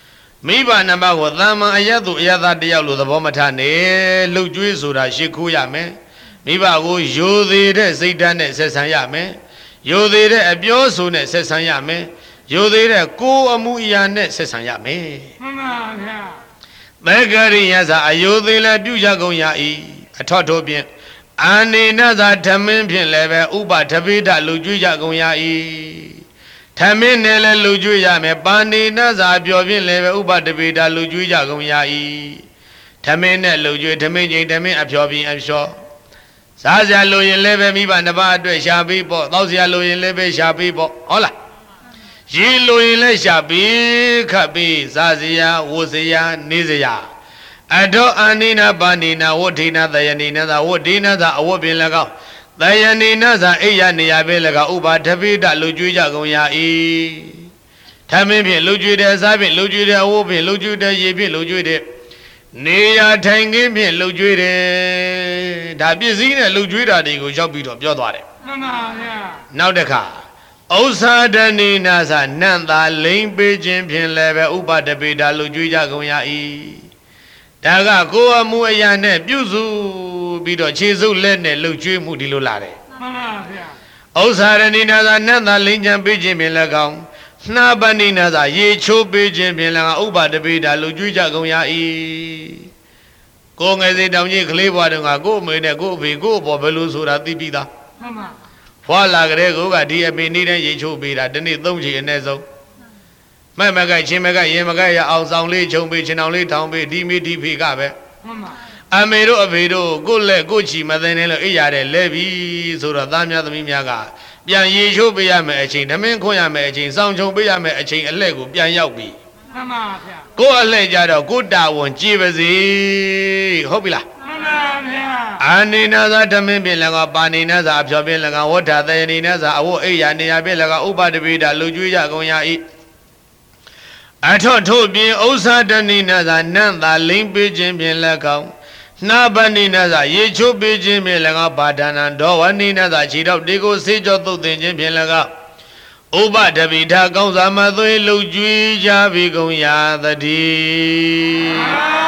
A: မိဘနံပါတ်ကိုသာမန်အယတ်သူအယတ်သားတယောက်လိုသဘောမထားနဲ့လှုပ်ကြွေးဆိုတာရှစ်ခိုးရမယ်မိဘကိုယိုသေးတဲ့စိတ်ဓာတ်နဲ့ဆက်ဆံရမယ်ယိုသေးတဲ့အပြောဆိုနဲ့ဆက်ဆံရမယ်ယိုသေးတဲ့ကိုယ်အမှုအရာနဲ့ဆက်ဆံရမယ်
B: မှန်ပါဗျာ
A: သက္ကရိယသာအယိုသေးလည်းပြုကြကုန်ရ၏အထော့ထို့ဖြင့်အာနိနသာဓမင်းဖြင့်လည်းပဲဥပတပိဒလှုပ်ကြွေးကြကုန်ရ၏ဓမင်းနဲ့လည်းလှုပ်ကြွေးရမယ်ပါဏိနသာပြောဖြင့်လည်းပဲဥပတပိဒလှုပ်ကြွေးကြကုန်ရ၏ဓမင်းနဲ့လှုပ်ကြွေးဓမင်းချင်းဓမင်းအဖျော်ဖြင့်အဖျော်စားစရာလိုရင်လည်းပဲမိဘနှစ်ပါးအတွက်ရှာပေးပေါ့တောက်စရာလိုရင်လည်းပဲရှာပေးပေါ့ဟုတ်လားရေလိုရင်လည်းရှာပေးခတ်ပေးစားစရာဝတ်စရာနေစရာအတောအနိနာပါဏိနာဝဋ္ဌိနာတယနိနာသာဝဋ္ဌိနာသာအဝတ်ပင်၎င်းတယနိနာသာအိယနေရပင်၎င်းဥပါဓပိတလူကျွေးကြကုန်ရ၏ထမင်းဖြင့်လူကျွေးတဲ့အစားဖြင့်လူကျွေးတဲ့အဝတ်ဖြင့်လူကျွေးတဲ့ရေဖြင့်လူကျွေးတဲ့နေရထိုင်ခင်းဖြင့်လူကျွေးတယ်ဒါပစ္စည်းနဲ့လူကျွေးတာတွေကိုရောက်ပြီးတော့ပြောသွားတယ်
B: မှန်ပါဗျာ
A: နောက်တစ်ခါဥစ္စာဒနိနာသာနန္တာလိမ့်ပေးခြင်းဖြင့်လည်းပဲဥပဒပိတာလူကျွေးကြကုန်ရ၏ဒါကကိုယ်အမှုအရာနဲ့ပြုစုပြီးတော့ခြေစုပ်လက်နဲ့လှုပ်ကျွေးမှုဒီလိုလာတယ်
B: မှန်ပါဗျာ
A: ဥစ္စာဒနိနာသာနန္တာလိမ့်ချမ်းပေးခြင်းဖြင့်လည်းကောင်းနှာပဏိနာသာရေချိုးပေးခြင်းဖြင့်လည်းဥပဒပိတာလှုပ်ကျွေးကြကုန်ရ၏ကိုငယ်စဉ်တောင်ကြီးကလေးဘွားတုန်းကကို့အမေနဲ့ကို့အဖေကို့အပေါ်ဘယ်လိုဆိုတာသိပြီးသား
B: မှန်ပါ
A: ဖွာလာကြတဲ့ကိုကဒီအမေနေတဲ့ရေချိုးပေးတာဒီနေ့သုံးချိန်အနည်းဆုံးမဲ့မကချင်းမကရင်မကရအောင်ဆောင်လေးချုံပေးချင်းအောင်လေးထောင်ပေးဒီမီဒီဖေကပဲ
B: မှန်ပါ
A: အမေတို့အဖေတို့ကိုလက်ကိုချီမသိနေလို့အိပ်ရတဲ့လဲပြီဆိုတော့သားများသမီးများကပြန်ရေချိုးပေးရမယ်အချိန်ဓမင်းခွန်းရမယ်အချိန်စောင်းချုံပေးရမယ်အချိန်အလှည့်ကိုပြန်ရောက်ပြီ
B: မှန်ပါဗျာ
A: ကိုအလှည့်ကြတော့ကိုတာဝန်ကြည်ပါစေဟုတ်ပြီလား
B: မှန်ပါဗျာ
A: အာနိနာသာဓမင်းဖြင့်၎င်းပါဏိနာသာအဖျော်ဖြင့်၎င်းဝဋ္ဌသယနိနာသာအဝတ်အိယာနေရာဖြင့်၎င်းဥပဒပိတာလူကျွေးကြကုန်ရ၏အထော့ထို့ဖြင့်ဥစ္စာဒနိနာသာနန္တာလိမ့်ပေးခြင်းဖြင့်၎င်းနှာပဏိနာသာရေချိုးပေးခြင်းဖြင့်၎င်းပါဒနာဒောဝနိနာသာခြေတော့တေကိုဆေးကြောသုတ်သင်ခြင်းဖြင့်၎င်းဥပဒပိတာကောင်းစာမသွေးလှုပ်ကြွေးကြပြီကုန်ရသတည်း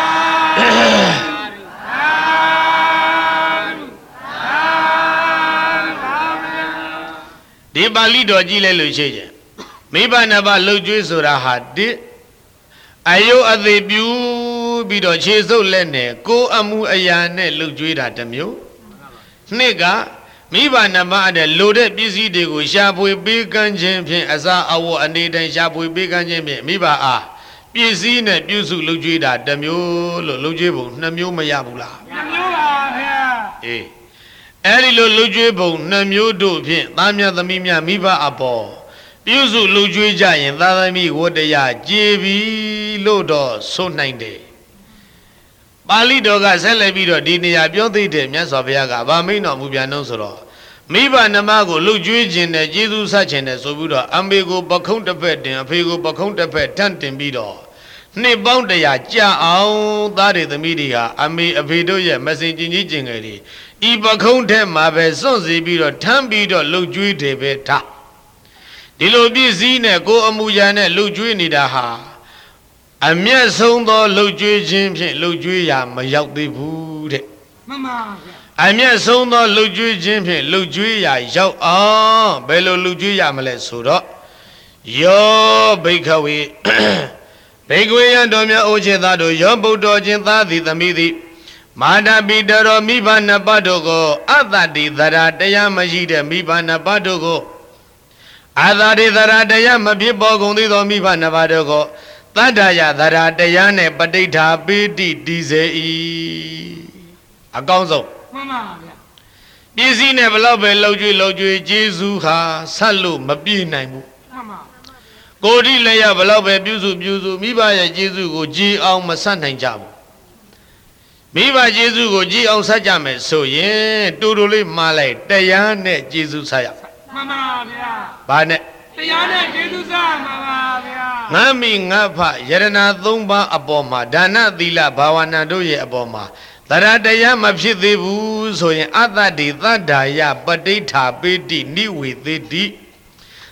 A: ဒီပါဠိတော်ကြည့်လဲလို့ရှိရင်မိဘနှစ်ပါးလှုပ်ကြွေးဆိုတာဟာတိအယုအသေးပြုပြီးတော့ခြေစုပ်လက်နဲ့ကိုယ်အမှုအရာနဲ့လှုပ်ကြွေးတာတစ်မျိုးနှစ်ကမိဘနှစ်ပါးတဲ့လိုတဲ့ပစ္စည်းတွေကိုရှာဖွေပေးကမ်းခြင်းဖြင့်အစာအဝတ်အနေတိုင်းရှာဖွေပေးကမ်းခြင်းဖြင့်မိဘအားပစ္စည်းနဲ့ပြုစုလှုပ်ကြွေးတာတစ်မျိုးလို့လှုပ်ကြွေးပုံနှစ်မျိုးမရဘူးလား
B: နှစ်မျိုးပါဗျာ
A: အေးအဲ့ဒီလိုလှုပ်ကြွေးပုံနှစ်မျိုးတို့ဖြင့်သားများသမီးများမိဘအပေါ်ပြုစုလှုပ်ကြွေးကြရင်သာသမီဝတ္တရားကြည်ပြီလို့တော့ဆိုနိုင်တယ်ပါဠိတော်ကဆက်လက်ပြီးတော့ဒီနေရာပြောသိတဲ့မြတ်စွာဘုရားကဗာမိန်တော်မူပြန်တော့ဆိုတော့မိဘနှမကိုလှုပ်ကြွေးခြင်းနဲ့ကျေးဇူးဆက်ခြင်းနဲ့ဆိုပြီးတော့အမေကိုပခုံးတစ်ဖက်တင်အဖေကိုပခုံးတစ်ဖက်ထန့်တင်ပြီးတော့နှစ်ပေါင်းတရာကြာအောင်သားတွေသမီးတွေဟာအမေအဖေတို့ရဲ့မစင်ကျင်ကြီးကျင်ငယ်တွေဤပခုံးထဲမှာပဲစွန့်စီပြီးတော့ထမ်းပြီးတော့လှုပ်ကြွေးတယ်ပဲထားဒီလိုပြည့်စည်နဲ့ကိုယ်အမှုရာနဲ့လှုပ်ကြွေးနေတာဟာအမျက်ဆုံးသောလှုပ်ကြွေးခြင်းဖြင့်လှုပ်ကြွေးရာမရောက်သေးဘူးတဲ့
B: မှန်ပါဗျာ
A: အမျက်ဆုံးသောလှုပ်ကြွေးခြင်းဖြင့်လှုပ်ကြွေးရာရောက်အောင်ဘယ်လိုလှုပ်ကြွေးရမလဲဆိုတော့ယောဘိခဝေဘေကွေယံတော်မြတ်အိုချေသားတို့ယောဗုဒ္ဓချင်းသားသည်သမီးသည်မာတာပိတရောမိဘနှစ်ပါးတို့ကိုအတ္တတိသရာတရားမရှိတဲ့မိဘနှစ်ပါးတို့ကိုအာသာတိသရာတရားမဖြစ်ပေါ်ကုန်သေးသောမိဘနှစ်ပါးတို့ကိုသတ္တယသရာတရားနဲ့ပဋိဋ္ဌာပိတိတည်စေ၏အကောင်းဆုံး
B: မှန်ပါဗျာ
A: ပစ္စည်းနဲ့ဘလောက်ပဲလှုပ်ကြွေးလှုပ်ကြွေးကျေးဇူးဟာဆက်လို့မပြည့်နိုင်ဘူး
B: မှန်ပါ
A: ကိုယ်ဒီလည်းရဘလောက်ပဲပြုစုပြုစုမိဘရဲ့ကျေးဇူးကိုကြည်အောင်မဆက်နိုင်ကြဘူးမိဘကျေးဇူးကိုကြည်အောင်ဆက်ကြမယ်ဆိုရင်တူတူလေးမှားလိုက်တရားနဲ့ကျေးဇူးဆက်ရ
B: မှန်ပါဗျာ
A: ဘာနဲ့
B: တရားနဲ့ကျေးဇူးဆက်မှာပါဗျာ
A: ငါမိငါဖယရဏသုံးပါးအပေါ်မှာဒါနသီလဘာဝနာတို့ရဲ့အပေါ်မှာသရတရားမဖြစ်သေးဘူးဆိုရင်အတ္တတိသတ္တာယပဋိဋ္ဌာပိတိနိဝေသေတိ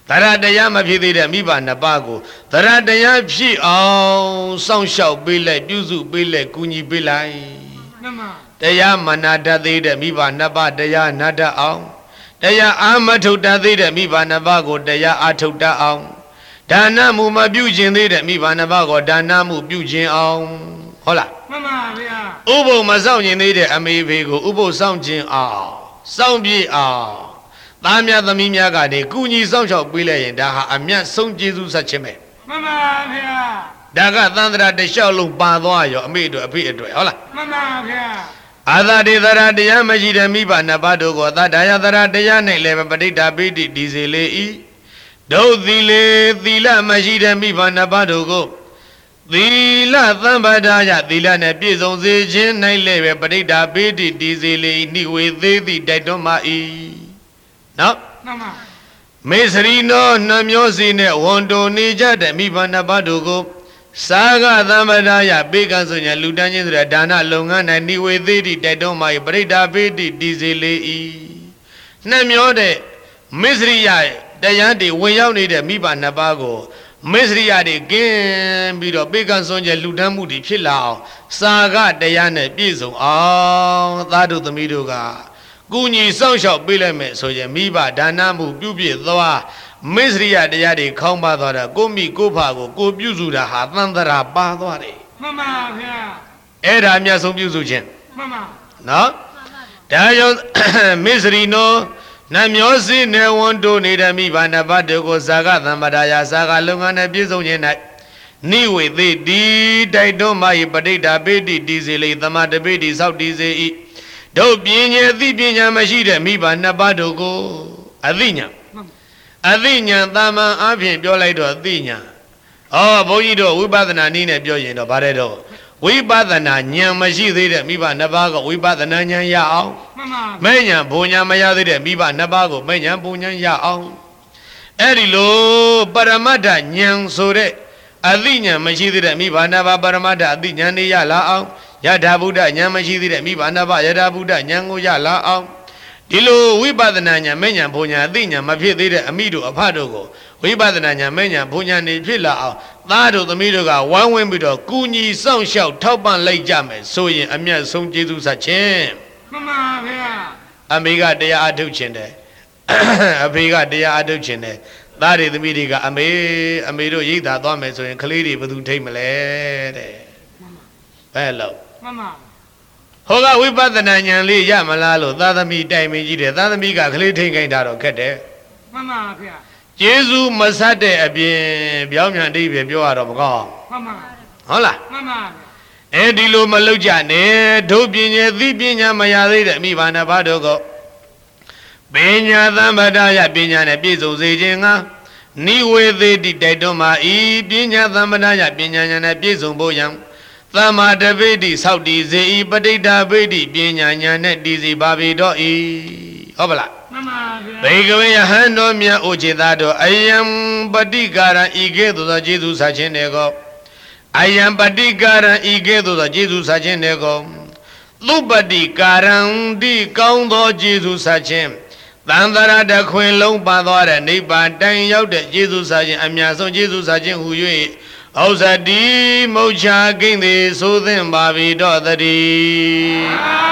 A: သရတရားမဖြစ်သေးတဲ့မိဘနှစ်ပါးကိုသရတရားဖြစ်အောင်စောင့်ရှောက်ပေးလိုက်ပြုစုပေးလိုက်ကူညီပေးလိုက်
B: မှန်ပါ
A: တရားမနာတတ်သေးတဲ့မိဘနှစ်ပါးတရားနာတတ်အောင်တရားအာမထုတ်တတ်သေးတဲ့မိဘနှစ်ပါးကိုတရားအာထုတ်တတ်အောင်ဒါနမှုမပြုခြင်းသေးတဲ့မိဘနှစ်ပါးကိုဒါနမှုပြုခြင်းအောင်ဟုတ်လား
B: မှန်ပါဗျာ
A: ဥပုပ်မစောင့်ခြင်းသေးတဲ့အမေဖေကိုဥပုပ်စောင့်ခြင်းအောင်စောင့်ပြည့်အောင်သားများသမီးများကတည်းကုညီစောင့်ရှောက်ပေးလိုက်ရင်ဒါဟာအမြတ်ဆုံးကျေးဇူးဆက်ခြင်းပဲ
B: မှန်ပါဗျာ
A: ဒါကသန္တရာတစ်လျှောက်လုံးပါသွားရောအမေတို့အဖေအတွက်ဟုတ်လား
B: မှန်ပါဗျာ
A: အာသာတေသရတရားမရှိတဲ့မိဘနှစ်ပါးတို့ကိုသတ္တရာသရတရား၌လည်းပဋိဌာပိတိဒီစေလေဤဒုသီလေသီလမရှိတဲ့မိဘနှစ်ပါးတို့ကိုသီလသံပဒါယသီလနဲ့ပြည့်စုံစေခြင်း၌လည်းပဲပဋိဌာပိတိဒီစေလေဤဝေသေးသည့်တိုက်တော်မှာဤနော်
B: မှန်ပါ
A: မေစရီနောနှမျောစီနဲ့ဝန်တိုနေကြတဲ့မိဘနှစ်ပါးတို့ကိုစာဂသံပဒါယဘေကံဆိုညာလူတန်းချင်းဆိုတဲ့ဒါနလုပ်ငန်း၌နိဝေသေးတိတိုက်တော်မှာပရိဒါပေတိဒီစေလေဤနှမျောတဲ့မေစရိယတရားတွေဝင်ရောက်နေတဲ့မိဘနှစ်ပါးကိုမေစရိယတွေကင်းပြီးတော့ဘေကံဆိုညာလူတန်းမှုတွေဖြစ်လာအောင်စာဂတရားနဲ့ပြည့်စုံအောင်သာတို့သမီးတို့ကကုညီစောင့်ရှောက်ပေးလိုက်မယ်ဆိုရင်မိဘဒါနမှုပြုပြည့်သွားမေစရိယတရားတွေခေါင်းပါသွားတာကိုမိကိုဖကိုကိုပြုစုတာဟာသန္တရာပါသွားတယ်
B: မှန်ပါဗျာ
A: အဲ့ဒါအမြတ်ဆုံးပြုစုခြင်း
B: မှန်ပါ
A: နော်ဒါကြောင့်မေစရိနောနမျောစီနေဝန်တို့နေတဲ့မိဘနှစ်ပါးတို့ကိုဇာကသံပဒါယဇာကလုပ်ငန်းနဲ့ပြည့်စုံခြင်း၌နိဝေသေတိတိုက်တွန်းမ၏ပဋိဌာပိတိတည်စေလေသမတပိတိဆောက်တည်စေ၏တို့ပညာအသိပညာမရှိတဲ့မိဘနှစ်ပါးတို့ကိုအသိဉာဏ်အသိဉာဏ်တာမန်အပြင်ပြောလိုက်တော့အသိဉာဏ်ဩဘုန်းကြီးတို့ဝိပဿနာနည်းနဲ့ပြောရင်တော့ဗါတဲ့တော့ဝိပဿနာဉာဏ်မရှိသေးတဲ့မိဘနှစ်ပါးကဝိပဿနာဉာဏ်ရအောင်
B: မှန်ပါ
A: မဲ့ဉာဏ်ဘုံဉာဏ်မရသေးတဲ့မိဘနှစ်ပါးကိုမဲ့ဉာဏ်ဘုံဉာဏ်ရအောင်အဲ့ဒီလိုပရမတ္ထဉာဏ်ဆိုတဲ့အသိဉာဏ်မရှိသေးတဲ့မိဘနှစ်ပါးပရမတ္ထအသိဉာဏ်တွေရလာအောင်ယထာဘုဒ္ဓဉာဏ်မရှိသေးတဲ့မိဘနှစ်ပါးယထာဘုဒ္ဓဉာဏ်ကိုရလာအောင်ဒီလိုဝိပဿနာဉာဏ်မဲ့ဉာဏ်ဘုံဉာဏ်အသိဉာဏ်မဖြစ်သေးတဲ့အမိတို့အဖတို့ကိုဝိပဿနာဉာဏ်မဲ့ဉာဏ်ဘုံဉာဏ်နေဖြစ်လာအောင်သားတို့သမီးတို့ကဝိုင်းဝန်းပြီးတော့ကုညီစောင့်ရှောက်ထောက်ပံ့လိုက်ကြမယ်ဆိုရင်အမြတ်ဆုံးကျေးဇူးဆက်ခြင်း
B: မှန်ပါဗျာ
A: အမေကတရားအထုတ်ခြင်းတယ်အဖေကတရားအထုတ်ခြင်းတယ်သားတွေသမီးတွေကအမေအမေတို့ရိတ်သာသွားမယ်ဆိုရင်ကလေးတွေဘယ်သူထိတ်မလဲတဲ့ဘယ်လို့
B: မှန်ပါ
A: ဟောကဝိပဿနာဉာဏ်လေးရမလားလို့သာသမီတိုင်မင်းကြီးတယ်သာသမီကကလေးထိန်ခိုင်းတာတော့ခက်တယ်
B: မှန်ပါဗျာ
A: ကျေးဇူးမဆက်တဲ့အပြင်ပြောင်းပြန်တိပဲပြောရတော့မကောင်း
B: မှန်ပါ
A: ဟုတ်လား
B: မှန်ပါ
A: အဲဒီလိုမလုပ်ကြနဲ့တို့ပညာသိပညာမရသေးတဲ့အမိဘာနာဘာတို့ကိုပညာသမ္ပဒါယပညာနဲ့ပြည့်စုံစေခြင်းကနိဝေသေတိတိုက်တွန်းမှာဤပညာသမ္ပဒါယပညာဉာဏ်နဲ့ပြည့်စုံဖို့ယံသမ္မာတပိတိဆောက်တည်စေဤပဋိဌာပိတိပညာဉာဏ်နဲ့တည်စီပါပေတော့ဤဟုတ်ပလား
B: မှန်ပါဗျာ
A: ဘေကဝေယဟန်တော်မြတ်အိုခြေသားတို့အယံပฏิကာရဤကဲ့သို့သောကျေးဇူးဆခြင်းတွေကိုအယံပฏิကာရဤကဲ့သို့သောကျေးဇူးဆခြင်းတွေကိုသုပတိကာရံတိကောင်းသောကျေးဇူးဆခြင်းသံသရတခွင်လုံးပါသွားတဲ့နိဗ္ဗာန်တိုင်ရောက်တဲ့ကျေးဇူးဆခြင်းအမြတ်ဆုံးကျေးဇူးဆခြင်းဟူ၍ဩဇတိမုတ်ချကိန်းသည်ဆိုသင့်ပါပြီတော့တည်း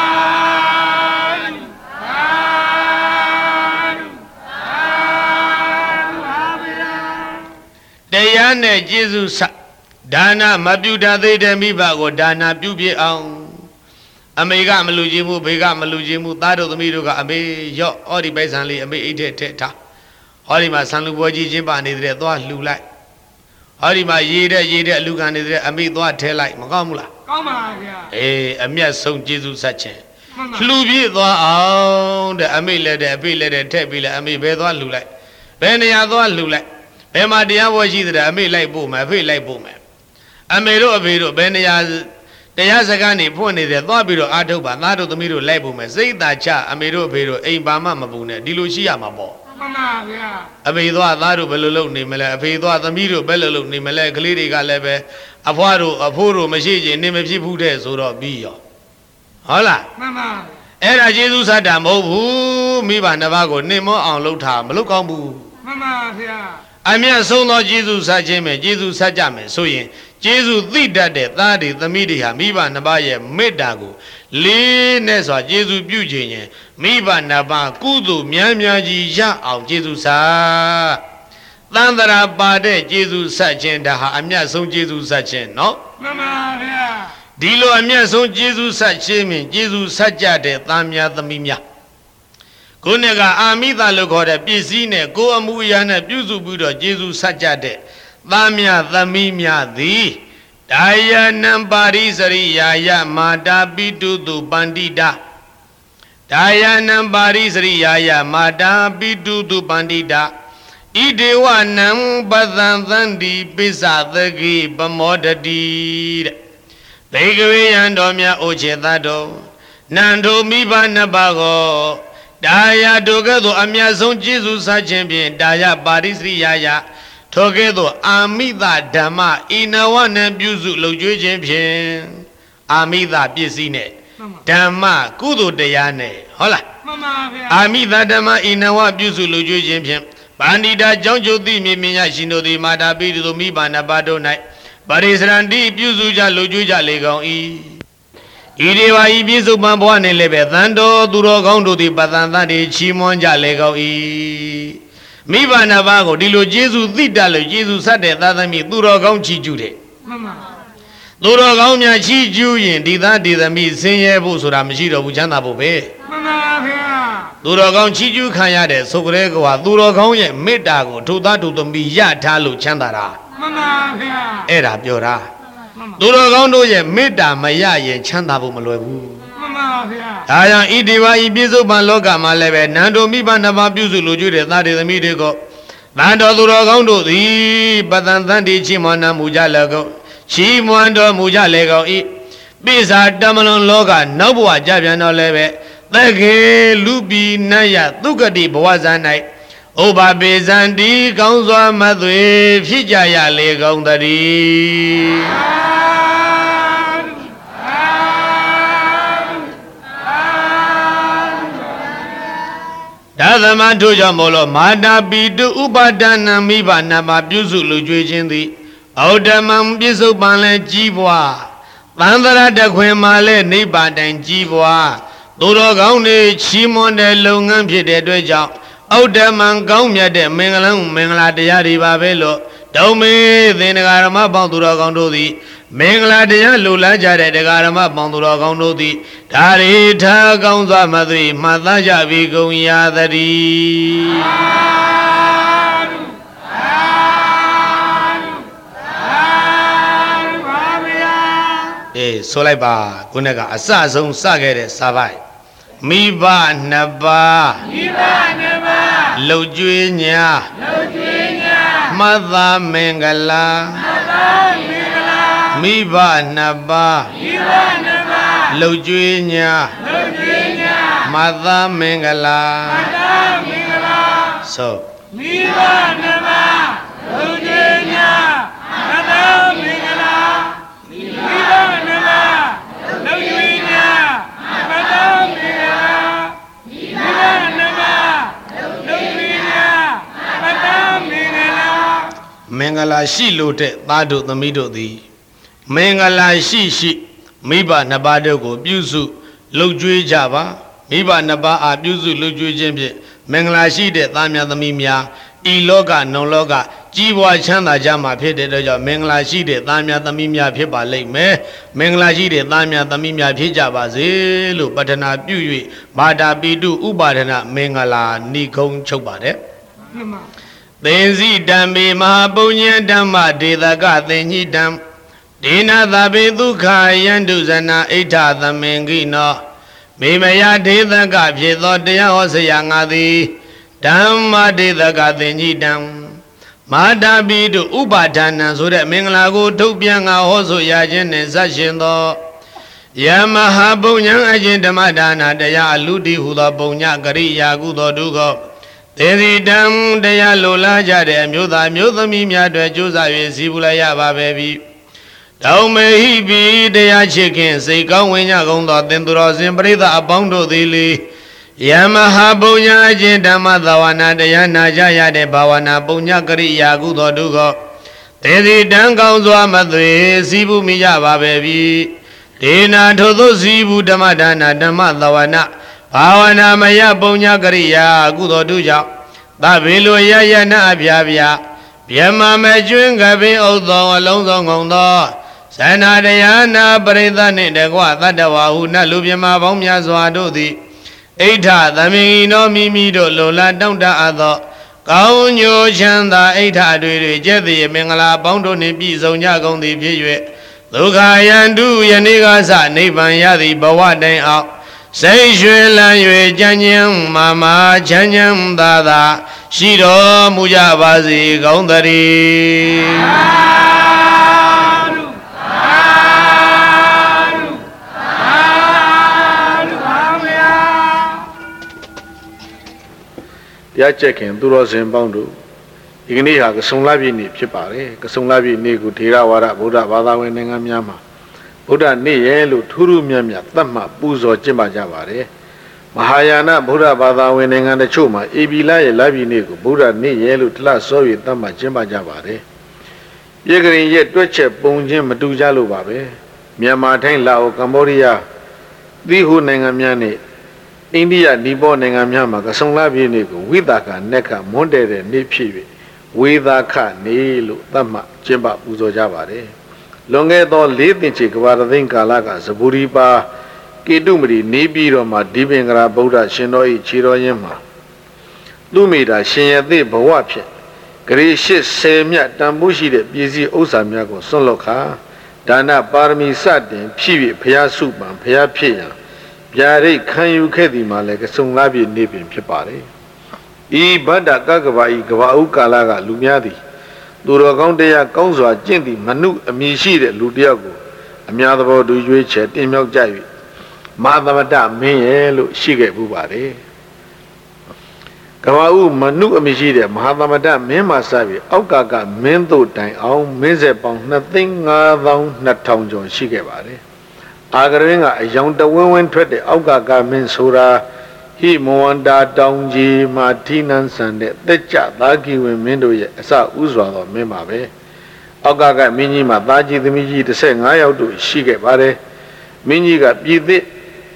A: တရားနဲ့ကျေးဇူးဆဒါနမပြုတတ်သေးတဲ့မိဘကိုဒါနပြုပြအောင်အမေကမလူချင်းမှုဘေကမလူချင်းမှုသားတို့သမီးတို့ကအမေရော့ဩဒီပိုက်ဆံလေးအမေအိတ်ထဲထည့်ထားဟောဒီမှာဆံလူပွဲကြီးချင်းပါနေတဲ့သွားလှူလိုက်ဟောဒီမှာရေးတဲ့ရေးတဲ့အလူခံနေတဲ့အမိသွားထဲလိုက်မကောင်းဘူးလား
B: ကောင်းပါဗျာ
A: အေးအမျက်ဆုံးကျေးဇူးဆက်ခြင်းလှူပြည့်သွားအောင်တဲ့အမိလက်တဲ့အဖေလက်တဲ့ထည့်ပြီးလဲအမိဘယ်သွားလှူလိုက်ဘယ်နေရာသွားလှူလိုက်ဘယ်မှာတရားဝဲရှိတဲ့အမိလိုက်ပို့မယ်အဖေလိုက်ပို့မယ်အမေတို့အဖေတို့ဘယ်နေရာတရားစကားနေဖွင့်နေတယ်သွားပြီးတော့အာထုတ်ပါသားတို့သမီးတို့လိုက်ပို့မယ်စိတ်သာချအမေတို့အဖေတို့အိမ်ပါမှမပူနဲ့ဒီလိုရှိရမှာပေါ့
B: မှန်ပါဗျာ
A: အဖေသွားသားတို့ဘယ်လိုလုပ်နေမလဲအဖေသွားသမီးတို့ဘယ်လိုလုပ်နေမလဲကလေးတွေကလည်းပဲအဖွားတို့အဖိုးတို့မရှိချင်နေမဖြစ်ဘူးတဲ့ဆိုတော့ပြီးရောဟုတ်လား
B: မှန်ပါ
A: အဲ့ဒါကျေးဇူးဆတ်တာမဟုတ်ဘူးမိဘနှစ်ပါးကိုနှင်မောအောင်လုပ်တာမလုပ်ကောင်းဘူး
B: မမှန်ပါဗျာ
A: အမြတ်ဆုံးသောကျေးဇူးဆက်ခြင်းပဲကျေးဇူးဆက်ကြမယ်ဆိုရင်ကျေးဇူးသိတတ်တဲ့သားတွေသမီးတွေဟာမိဘနှစ်ပါးရဲ့မေတ္တာကိုလေးနဲ့စွာကျေးဇူးပြုခြင်းရင်မိဘနှစ်ပါးကုသိုလ်များများကြီးရအောင်ကျေးဇူးဆက်သံသရာပါတဲ့ကျေးဇူးဆက်ခြင်းဒါဟာအမြတ်ဆုံးကျေးဇူးဆက်ခြင်းနော်
B: မှန်ပါဗျာ
A: ဒီလိုအမြတ်ဆုံးကျေးဇူးဆက်ခြင်းဖြင့်ကျေးဇူးဆက်ကြတဲ့သားများသမီးများခုနှစ်ကအာမိသလို့ခေါ်တဲ့ပစ္စည်းနဲ့ကိုယ်အမှုအရာနဲ့ပြုစုပြီးတော့ကျေးဇူးဆက်ကြတဲ့သားများသမီးများသည်ဒါယနံပါရိစရိယာယမာတာပိတုတုပန္တိတာဒါယနံပါရိစရိယာယမာတာပိတုတုပန္တိတာဣဒေဝနံပသံသန္တိပိစ္ဆသကိပမောဒတိတဲ့ဘေကဝေယံတော်မြတ်အိုချေသတ္တောနန္ဒိုမိဘနှစ်ပါးကိုဒါယတို့ကဲ့သို့အမြတ်ဆုံးကျေးဇူးဆက်ခြင်းဖြင့်ဒါယပါရိစရိယာယထိုကဲ့သို့အာမိသဓမ္မဣနဝနံပြုစုလှုပ်ကြွေးခြင်းဖြင့်အာမိသပစ္စည်းနဲ့ဓမ္မကုသိုလ်တရားနဲ့ဟုတ်လား
B: မှန်ပါဗျာ
A: အာမိသဓမ္မဣနဝပြုစုလှုပ်ကြွေးခြင်းဖြင့်ဗန္တိတာကြောင့်ကျုပ်သိမြင်မြင်ရရှင်တို့သည်မာတာပိတုမိဘနှစ်ပါးတို့၌ပရိစရန္တိပြုစုကြလှုပ်ကြွေးကြလေကောင်း၏ဤဒီဝါဤပြည့်စုံပန်ဘဝနှင့်လည်းပဲသံတော်သူတော်ကောင်းတို့သည်ပသံသတ်ချီးမွမ်းကြလေကောင်း၏မိဘနှစ်ပါးကိုဒီလိုကျေးဇူးသိတတ်လို့ကျေးဇူးဆက်တဲ့သားသမီးသူတော်ကောင်းချီးကျူးတယ်
B: မှန်ပါ
A: သူတော်ကောင်းများချီးကျူးရင်ဒီသားဒီသမီးဆင်းရဲဖို့ဆိုတာမရှိတော့ဘူးချမ်းသာဖို့ပဲ
B: မှန်ပါဗျာ
A: သူတော်ကောင်းချီးကျူးခံရတဲ့ဆိုကြတဲ့ကွာသူတော်ကောင်းရဲ့မေတ္တာကိုထိုသားထိုသမီးရထားလို့ချမ်းသာတာ
B: မှန်ပါဗျာ
A: အဲ့ဒါပြောတာသူတော်ကောင်းတို့ရဲ့မေတ္တာမရရင်ချမ်းသာဖို့မလွယ်ဘူး
B: မှန်ပါဗျာ
A: ဒါကြောင့်ဤဒီဝါဤပြစ္ဆုတ်ပံလောကမှာလည်းပဲနန္တောမိဘနှစ်ပါးပြုစုလိုကျွေးတဲ့သားတွေသမီးတွေကိုနန္တောသူတော်ကောင်းတို့သည်ပတန်သန္တိချီးမွမ်းနာမူကြလေကုန်ချီးမွမ်းတော်မူကြလေကုန်ဤပိစာတမလွန်လောကနောက်ဘဝကြပြန်တော့လည်းပဲသက္ကေလူပီနတ်ရသုကတိဘဝဇာ၌ဥပပေဇန္တိကောင်းစွာမသွေဖြစ်ကြရလေကုန်တည်းဒါသမတို့ကြောင့်မို့လို့မာတာပိတုဥပါဒနာမိဘနာမပြုစုလူကြွေးခြင်းသည်ဩဒမံပြစ္ဆုတ်ပံလည်းကြီးပွားသံသရတခွင်မှာလည်းနိဗ္ဗာန်တိုင်ကြီးပွားသူတော်ကောင်းတွေချီးမွမ်းတဲ့လုပ်ငန်းဖြစ်တဲ့အတွက်ကြောင့်ဩဒမံကောင်းမြတ်တဲ့မင်္ဂလံမင်္ဂလာတရားတွေပါပဲလို့ဒုံမေသင်္ဃာရမပေါင်းသူတော်ကောင်းတို့သည်မင်္ဂလာတရားလိုလားကြတဲ့တရားဓမ္မပေါင်းသူတော်ကောင်းတို့သည်ဒါရီထားကောင်းစွာမသွေမှတ်သားကြပြီကုန်ရာသတည်းအေးဆိုလိုက်ပါခုနကအစဆုံးစခဲ့တဲ့စာပိုက်မိဘနှစ်ပါး
B: မိဘနှစ်ပါး
A: လှုပ်ကြွေးညာ
B: လှုပ်ကြွေးညာ
A: မှတ်သားမင်္ဂလာ
B: မှတ်သားမင်္ဂလာ
A: မိဘနှစ်ပါး
B: မိဘနှစ်ပါး
A: လှုပ်ကြွေးညာ
B: လှုပ်ကြွေးညာ
A: မှတ်သားမင်္ဂလာ
B: မှတ်သားမင်္ဂလာ
A: ဆို
B: မိဘနှစ်ပါးလှုပ်ကြွေးညာမှတ်သားမင်္ဂလာမိဘနှစ်ပါးလှုပ်ကြွေးညာမှတ်သားမင်္ဂလာမိဘနှစ်ပါးလှုပ်ကြွေးညာမှတ်သားမင်္ဂလာ
A: မင်္ဂလာရှိလို့တဲ့သားတို့သမီးတို့သည်မင်္ဂလာရှိရှိမိဘနှစ်ပါးတို့ကိုပြုစုလှုပ်ကြွေးကြပါမိဘနှစ်ပါးအားပြုစုလှုပ်ကြွေးခြင်းဖြင့်မင်္ဂလာရှိတဲ့သားများသမီးများဤလောကနုံလောကကြီးပွားချမ်းသာကြမှာဖြစ်တဲ့အတွက်ကြောင့်မင်္ဂလာရှိတဲ့သားများသမီးများဖြစ်ပါလိမ့်မယ်မင်္ဂလာရှိတဲ့သားများသမီးများဖြစ်ကြပါစေလို့ပတ္ထနာပြု၍မာတာပိတုဥပါဒနာမင်္ဂလာဏိကုံချုပ်ပါတယ်သင်္စီတံမေမဟာပုညံဓမ္မဒေသကသင်္ညိတံဒေနသဗ္ဗေဒုက္ခယန္တုဇနာဣဋ္ဌသမင်္ဂိနောမေမယဒေသကဖြစ်သောတရားဟောစရာငါသည်ဓမ္မဒေသကသင်္ညိတံမာတာပိတုဥပါဒနာဆိုတဲ့မင်္ဂလာကိုထုတ်ပြန်ငါဟောဆိုရခြင်းနှင့်ဇတ်ရှင်သောယမဟာပုညံအရှင်ဓမ္မဒါနာတရားအလူတိဟုသောပုညကရိယာကုသောဒုက္ခသေစီတံတရားလိုလားကြတဲ့အမျိုးသားမျိုးသမီးများတွေကြိုးစား၍စီပူလိုက်ရပါပဲပြီတောင်မေဟိပိတရားချစ်ခင်စိတ်ကောင်းဝင်ကြကုန်သောသင်သူတော်စင်ပရိသတ်အပေါင်းတို့သည်လေ Yamaha Bunya Jindama Dawana Dayana Jaya de Bawana Bunya Kari Yagudo Dugo Tedi Dango Zuamadwe Sibu Miyaba Baby Dina Todo Sibu Damadana Dama Dawana Bawana Maya Bunya Kari Yagudo Duja Babilo Yayana Abiyabia Piama Majun Gabi Odo Alonso Gondo Sana Dayana Baridani de Guadadawa Una Lubiama Bomia Zuadodi Eita Dami no Mimido Lola Donda Ado Kaunyo Chanda Eita Dui Jedi Mingala Bondo Nipi Zonya Gondi Piwe Luka Yandu Yanigasa Nipan Yadi Bawadai out Say Shulan Yue Janyam Mama Janyam Dada Shiro Mujabazi Gondari
C: Ya checking Duros and Bondo. Ignia, the Sunglabi Chipare, the Sunglabi Nigu Tirawara, Buddha Bada Wenengamyama. Buddha Ni Yelu, Turu Miamya, Tama, Buzo Jimba Javare. Mahayana, Buddha Bada Wenengan the Chuma, Ibila, Labi Nigu, Buddha Ni Yelu, Tla Sovi, Tama Jimba Javare. Yegrin yet Dweche, Bonjim, Madujalu Babe, Miamatain Lao, Cambodia, Vihu Nengamyani. India Nibo Nengamyama, Songlabi Nigo, Widaka, Neka, Monde, Nipi, Widaka, Nilu, Tama, Jimba, Uzo Javare. Longedo, Litin Chikwaradin Kalaka, Zaburiba, Kidumri, Nibi Roma, Dibingra, Buddha, Shinoi, Chiroyama. Lumida, Shinyadi, Bawapi, Grishis, Semia, Tambushi, Busy Osamiago, Soloka, Dana, Barmi Sadin, Pivi, Pia Supan, Pia Pia. Yari can you carry my like a song labi nipping pipari? E. Banda Gagava, Gavauka Laga, Lumiadi. Duragondea, Gonza, Jindy, Manu, Amishi, Ludiago, Amiadabo, do you chat in Milk Javi? Mother Madame, me, look, Shige Bubari. Gavau, Manu, Amishi, Mahama Madame, Mema Savi, Okaga, Mendo, Dine, Au, Mizepon, nothing other not town John Shigabari. Agaringa, a young the woman tread the Augaga Mensura, he Moanda Downji, Martinan Sunday, the chat, Lagi, Mendo, Sa Uzwa, Memabe. Augaga Mini, Madaji, the Miji, the saying I out to Shigabare, Mini got beat it.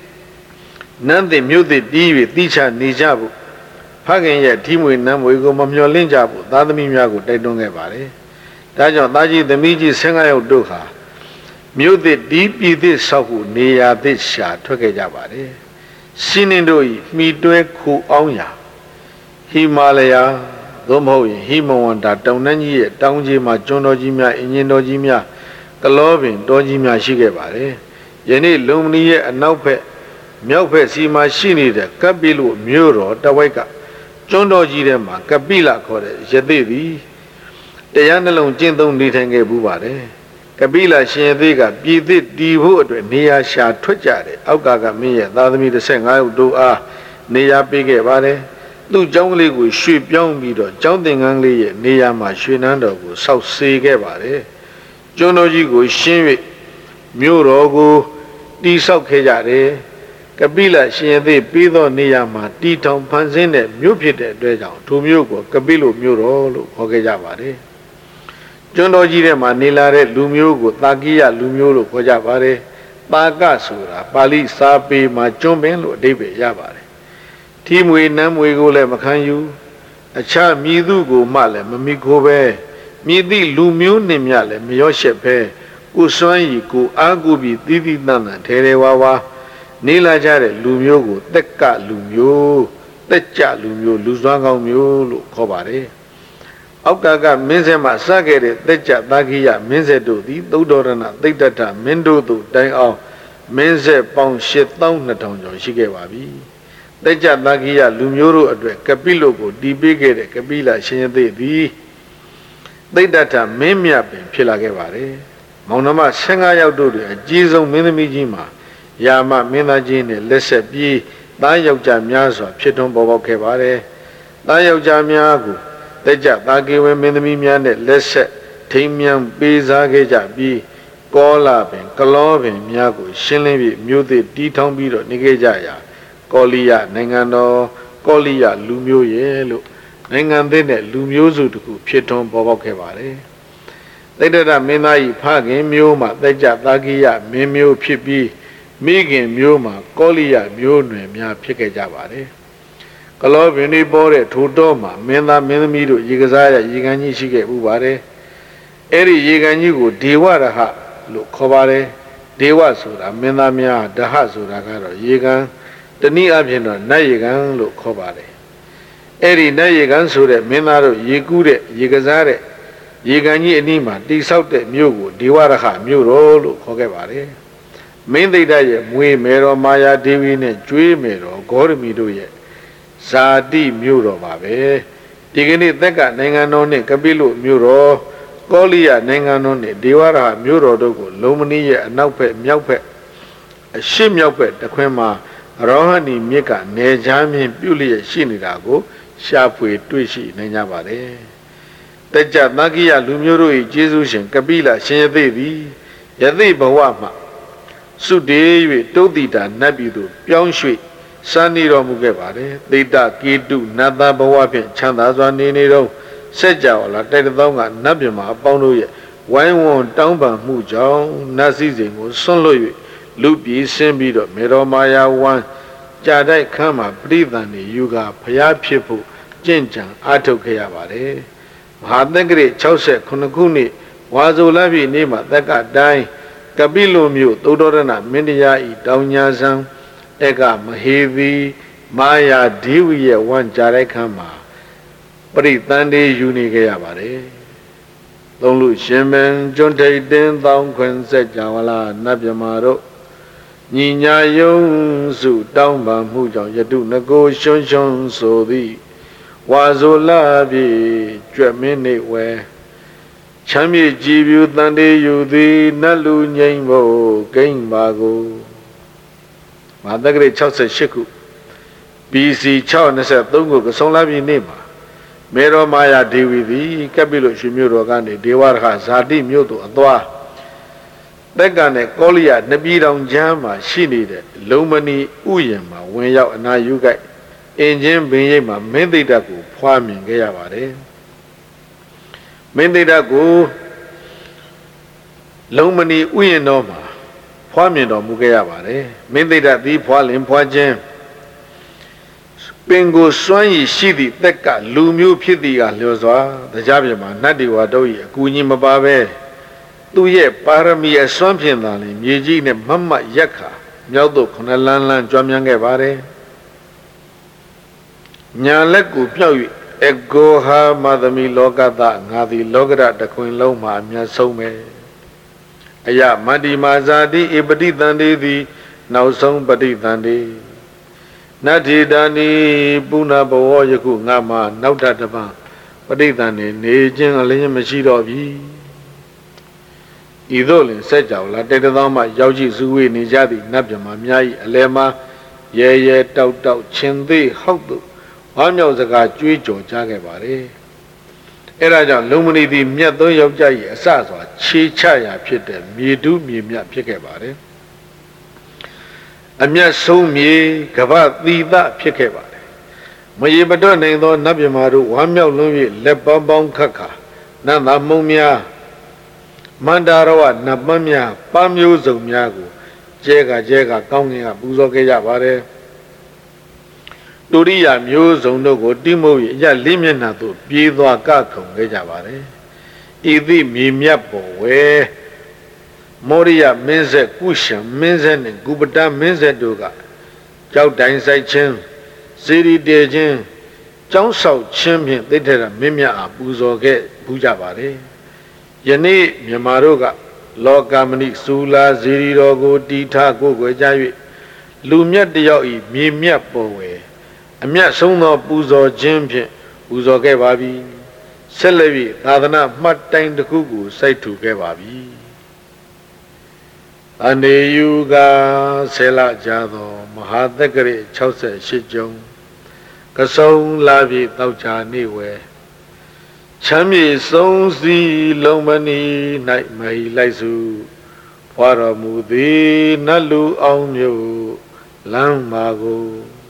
C: None the music divi, teacher, Nijabu. Pagin yet, team with Nam, we go Mamio Linjabu, Dadamiago, they don't get body. Dajo Daji, the Miji, sang I out to her. Music deep this Sahu near this shot, Tokajabari. Sinindoi, me do a cool onya. Himalaya, Domo, Himawanda, Downani, Downjima, Jonojimia, Injinojimia, Galovin, Dojimia Shigabari. Yeni Lumni and Naupe, Miope, see machine, the Kabilu, Muro, Tawaka, Jonojima, Kabila, Jadidi. The Yanalon Jindon Litanga Bubare. Kabila Shindiga, be the devote near Sha Twitchare, Augaga Mia, Dadami the same I do ah, Nia Big Vare, do Jongli with sheep young meadow, Jounding Angli, Nia Machinando, South Sea Gavare, Jonoji go Shinwi, Murogo, Di South Kajare, Kabila Shindi, Pido Niama, Titon Panzine, Mupite, Dredon, Tumugo, Kabilu Muro, Hogajavare. Jonoji Manila, Lumio, Tagia, Lumio, Kojavare, Bagasura, Pali Sapi, Machomben, David Yavare. Team we nam we go le Makanyu, a cha Midu go Male, Mamikobe, Midi Lumio Nimiale, Miyoshepe, Uswanyi, Ku Agubi, Didi Nana, Terewawa, Nila Jare, Lumio, Teka Lumio, Techa Lumio, Luzanga Mule, Kobare. Aukaga Menzema Sagere, Techa Bagia, Menzedo, the Dodorana, Data, Mendo, Dang out, Menze, Pound Shit down the town, Shigewabi. Techa Bagia, Lumuro, Capillo, Dibigere, Kabila, Shende, the Data, Memia, Pilagevare, Monama, Sangaya Dodo, Jizo, Minimijima, Yama, Minajine, Lesepi, Dayo Jamiazo, Cheton Bobo Kevare, Dayo Jamiago. Teja, Taki, when Minimian, Lesset, Timian, Bizageja, B, Kola, Kalovin, Miago, Shilling, Muti, D Town Beetle, Nigejaya, ကောလိယနိုင်ငံတော်ကောလိယလူမျိုးရဲ့လို့နိုင်ငံသစ်နဲ့လူမျိုးစုတစ်ခုဖြစ်ထွန်းပေါ်ပေါက်ခဲ့ပါတယ်သိတ္တရမင်းသားကြီးဖခင်မျိုးမှာသက်ကြသာကိယမင်းမျိုးဖြစ်ပြီးမိခင်မျိုးမှာကောလိယမျိုးနွယ်များဖြစ်ခဲ့ကြပါတယ်ကလောပင်ဒီပေါ်တဲ့ထိုတော်မှာမင်းသားမင်းသမီးတို့ရေကစားရရေကန်ကြီးရှိခဲ့ဥပါတယ်အဲ့ဒီရေကန်ကြီးကိုဒေဝရဟလို့ခေါ်ပါတယ်ဒေဝဆိုတာမင်းသားများဒဟဆိုတာကတော့ရေကန်တနည်းအားဖြင့်တော့နတ်ရေကန်လို့ခေါ်ပါတယ်အဲ့ဒီနတ်ရေကန်ဆိုတဲ့မင်းသားတို့ရေကူးတဲ့ရေကစားတဲ့ရေကန်ကြီးအနီးမှာတိဆောက်တဲ့မြို့ကိုဒေဝရဟမြို့တော်လို့ခေါ်ခဲ့ပါတယ်မင်းသိဒ္ဓရဲ့မွေမေတော်မာယာဒေဝီနဲ့ကျွေးမေတော်ဂေါရမီတို့ရဲ့ဇာတိမြို့တော်ပါပဲဒီကနေ့သက်ကနိုင်ငံတော်နဲ့ကပိလုမြို့တော်ကောလိယနိုင်ငံတော်နဲ့ဒေဝရဟမြို့တော်တို့ကိုလုံမနီးရဲ့အနောက်ဘက်မြောက်ဘက်အရှေ့မြောက်ဘက်တခွင်မှာရောဟဏီမြစ်ကနေချမ်းမြင့်ပြုလျက်ရှိနေတာကိုရှာဖွေတွေ့ရှိနိုင်ကြပါတယ်တကြသကိယလူမျိုးတို့၏ကျေးဇူးရှင်ကပိလရှင်ယသိသည်ယသိဘဝမှာစုတည်၍တုတ်တိတာနတ်ပြည်သို့ပြောင်းရွှေ့စံနေတော်မူခဲ့ပါတယ်သေတကေတုနတ်သားဘဝဖြင့်ချမ်းသာစွာနေနေတော့ဆက်ကြဝဠာတိုက်တောင်းကနတ်ပြည်မှာအပေါင်းတို့ရဲ့ဝိုင်းဝန်းတောင်းပန်မှုကြောင့်နတ်စည်းစိမ်ကိုဆွန့်လွတ်၍လူပြည်ဆင်းပြီးတော့မေတော်မာယာဝမ်းကြာတိုက်ခမ်းမှာပြိသန်နေယူကဖျားဖြစ်ဖို့ကြင့်ကြံအားထုတ်ခဲ့ရပါတယ်မဟာသက္ကရာ၆၈ခုနှစ်ဝါဆိုလပြည်နေ့မှာသက္ကတိုင်းကပိလုမြို့သုဒ္ဓရဏမင်းတရားဤတောင်ညာဆံတက်ကမဟေသီမာယာဒေဝီရဲ့ဝမ်းကြာတိုက်ခမ်းမှာပရိသန္တေယူနေခဲ့ရပါတယ်သုံးလူရှင်မင်းကျွန်းထိတ်တင်းတောင်းခွင်ဆက်ကြဝလာနတ်မြမာတို့ညီညာယုံစုတောင်းပန်မှုကြောင့်ယတုငကိုရှွန်းရှွန်းဆိုသည်ဝါဆိုလာပြီကြွက်မင်းနေဝဲချမ်းမြေကြည်ပြူတန်တေယူသည်နတ်လူငိမ့်ဖို့ဂိမ့်ပါကိုမဟာသက္ကရာ၆၈ခု ဘီ စီ ၆၂၃ကိုကဆုံးလာပြီနေ့မှာမေရောမာယာဒေဝီသည်ကပ်ပြီလို့ရွှေမြို့တော်ကနေဒေဝရဟဇာတိမြို့သို့အသွားတက်ကနဲ့ကောလိယနှစ်ပြည်တောင်ချမ်းမှာရှိနေတဲ့လုံမဏီဥယျာဉ်မှာဝင်ရောက်အနာယူကြိုက်အင်ချင်းဘင်ရိပ်မှာမင်းသိတ္တကိုဖွားမြင်ခဲ့ရပါတယ်မင်းသိတ္တကိုလုံမဏီဥယျာဉ်တော်မှာဖွားမြင်တော်မူခဲ့ရပါတယ်မင်းသိတ္တသည်ဖွားလင်ဖွားခြင်းပင်ကိုစွမ်းရည်ရှိသည့်တက်ကလူမျိုးဖြစ်သည်ကလျော်စွာတရားပြမှာနတ်တေဝတို့၏အကူအညီမပါပဲသူရဲ့ပါရမီအစွမ်းဖြင့်သာလျှင်မြေကြီးနဲ့မမတ်ရက်ခါမြောက်သို့ခုနှစ်လန်းလန်းကြွမြန်းခဲ့ပါတယ်ညာလက်ကိုပြောက်၍အဂောဟာမသမီလောကသငါသည်လောကရတခွင်လုံးမှာအမြတ်ဆုံးပဲအယမတ္တိမာဇာတိဧပတိတန္တေသည်နောက်ဆုံးပฏิတန္တေနတ္ထိတန္တိပုဏ္ဏဘဝယခုငါမှာနောက်ထပ်တစ်ပါးပฏิတန္တေနေခြင်းအလင်းမရှိတော့ပြီဤသို့လင်ဆက်ကြောင်လာတေတသောမှရောက်ကြည့်စုဝေးနေကြသည့်နတ်မြမာများ၏အလယ်မှာရဲရဲတောက်တောက်ချင်းသေးဟောက်သို့ဝါမြောက်စကားကြွေးကြော်ကြခဲ့ပါလေအဲဒါကြောင့်လုံမဏီသည်မြတ်သောယောက်ျား၏အစစွာခြေချရာဖြစ်တဲ့မြေတူးမြေမြတ်ဖြစ်ခဲ့ပါတယ်အမြတ်ဆုံးမြေကဗ္ဗသီသဖြစ်ခဲ့ပါတယ်မရေမတွက်နိုင်သောနတ်မြမာတို့ဝါမြောက်လွန်း၍လက်ပေါင်းပေါင်းခတ်ခါနတ်သားမုံများမန္တာရဝနတ်ပန်းများပန်းမျိုးစုံများကိုကျဲကကျဲကကောင်းကင်ကပူဇော်ခဲ့ကြပါတယ်တူရိယာမျိုးစုံတို့ကိုတိမုတ်၍အရလေးမျက်နှာသို့ပြေးသွားကခုံခဲ့ကြပါတယ်ဤသည့်မြေမြတ်ပေါ်ဝဲမောရိယမင်းဆက်ကုရှံမင်းဆက်နှင့်ဂုပတမင်းဆက်တို့ကကြောက်တိုင်ဆိုင်ခြင်းစေရီတေခြင်းကျောင်းဆောက်ခြင်းဖြင့်သိတဲ့မင်းမြတ်အားပူဇော်ခဲ့ဘူးကြပါတယ်ယနေ့မြန်မာတို့ကလောကမဏိစူလာဇေရီတော်ကိုတီထားကိုယ်ွယ်ကြ၍လူမြတ်တယောက်ဤမြေမြတ်ပေါ်ဝဲအမြတ်ဆုံးသောပူဇော်ခြင်းဖြင့်ပူဇော်ခဲ့ပါပြီဆက်လက်၍သာသနာမှတ်တိုင်တစ်ခုကိုစိုက်ထူခဲ့ပါပြီအနေယူကဆဲလကြသောမဟာသက္ကရာ၆၈ကျုံကဆုံလာပြီတောက်ချာနေဝဲချမ်းမြေဆုံးစီလုံးမနီ၌မဟိလိုက်စုဖွာတော်မူသည်နတ်လူအောင်မြို့လမ်းမာကို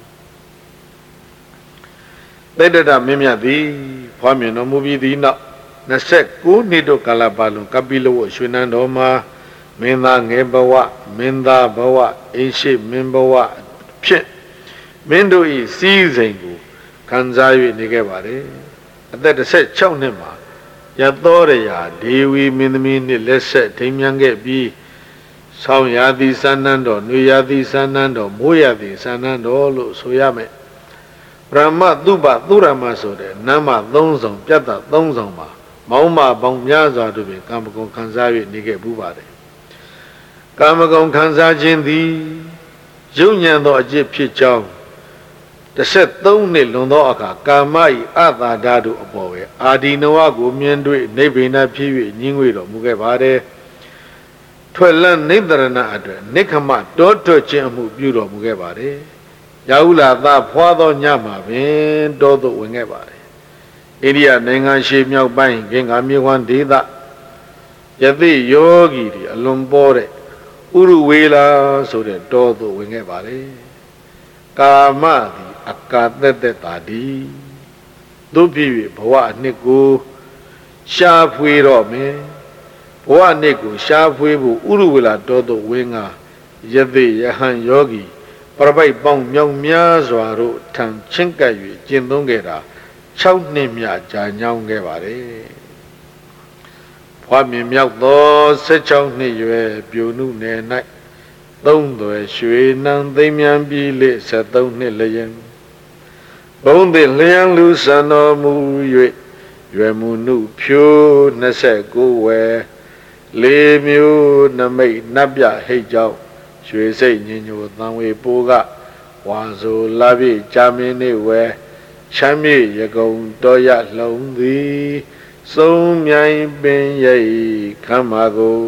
C: သေတ္တမင်းမြတ်သည်ဖွားမြင်တော်မူပြီးသည်နောက်နှစ်ဆယ့်ကိုးနှစ်တို့ကာလပတ်လုံးကပိလဝရွှေနန်းတော်မှာမင်းသားငယ်ဘဝမင်းသားဘဝအင်းရှိမင်းဘဝဖြင့်မင်းတို့၏စည်းစိမ်ကိုခံစား၍နေခဲ့ပါတယ်အသက်တစ်ဆက်၆နှစ်မှာရသောရရာဒေဝီမင်းသမီးနှင့်လက်ဆက်ထိမ်းမြန်းခဲ့ပြီးဆောင်းရာသီစန္နန်းတော်နွေရာသီစန္နန်းတော်မိုးရာသီစန္နန်းတော်လို့ဆိုရမယ်ဗြဟ္မသုဘသုရမဆိုတဲ့နမ်းမသုံးဆောင်ပြတ်တာသုံးဆောင်မှာမောင်းမပေါင်းများစွာတို့ပင်ကာမဂုဏ်ခံစား၍နေခဲ့ပူပါတယ်ကာမဂုဏ်ခံစားခြင်းသည်ယုံညံသောအကျင့်ဖြစ်ကြောင်းတစ်ဆက်သုံးနှစ်လွန်သောအခါကာမ၏အသာဓာတုအပေါ်ပဲအာဒီနဝကိုမြင်တွေ့နိဗ္ဗာန်ဖြစ်၍ညှင်းငွေတော်မူခဲ့ပါတယ်ထွက်လန်းနိဗ္ဗာန်အတွက်နိခမတောထွက်ခြင်းအမှုပြုတော်မူခဲ့ပါတယ်ရာဟုလာသာဖွာသောညမှာပင်တောသို့ဝင်ခဲ့ပါတယ်အိန္ဒိယနိုင်ငံရှေ့မြောက်ပိုင်းဂင်္ဂါမြေဝန်းဒေသယသိယောဂီတွေအလွန်ပေါ်တဲ့ဥရဝေလာဆိုတဲ့တောသို့ဝင်ခဲ့ပါတယ်ကာမသည်အကာသက်သက်သာသည်တို့ဖြစ်၍ဘဝအနှစ်ကိုရှားဖွေတော့မယ်ဘဝအနှစ်ကိုရှားဖွေဖို့ဥရဝေလာတောသို့ဝင်ကယသိယဟန်ယောဂီပရပိုက်ပေါင်းမြောက်များစွာတို့ထံချင်းကပ်၍ကျင့်သုံးခဲ့တာ၆နှစ်မြကြာညောင်းခဲ့ပါတယ်ဖွားမြင်မြောက်သော၁၆နှစ်ရွယ်ပြိုနုနယ်၌သုံးသွယ်ရွှေနှံသိမ်းမြန်ပြီးလေ၁၃နှစ်လျင်ဘုံသည်လျံလူဆန်တော်မူ၍ရွယ်မှုနုဖြိုး၂၉ဝယ်လေးမျိုးနမိတ်နတ်ပြဟိတ်ကြောင့်ရွှေစိတ်ညင်ညိုသံဝေပိုးကဝါဆိုလာပြည့်ကြာမင်းနေဝဲချမ်းမြေရကုံတော်ရလုံးသည်စုံမြိုင်ပင်ရိတ်ခမ်းမာကို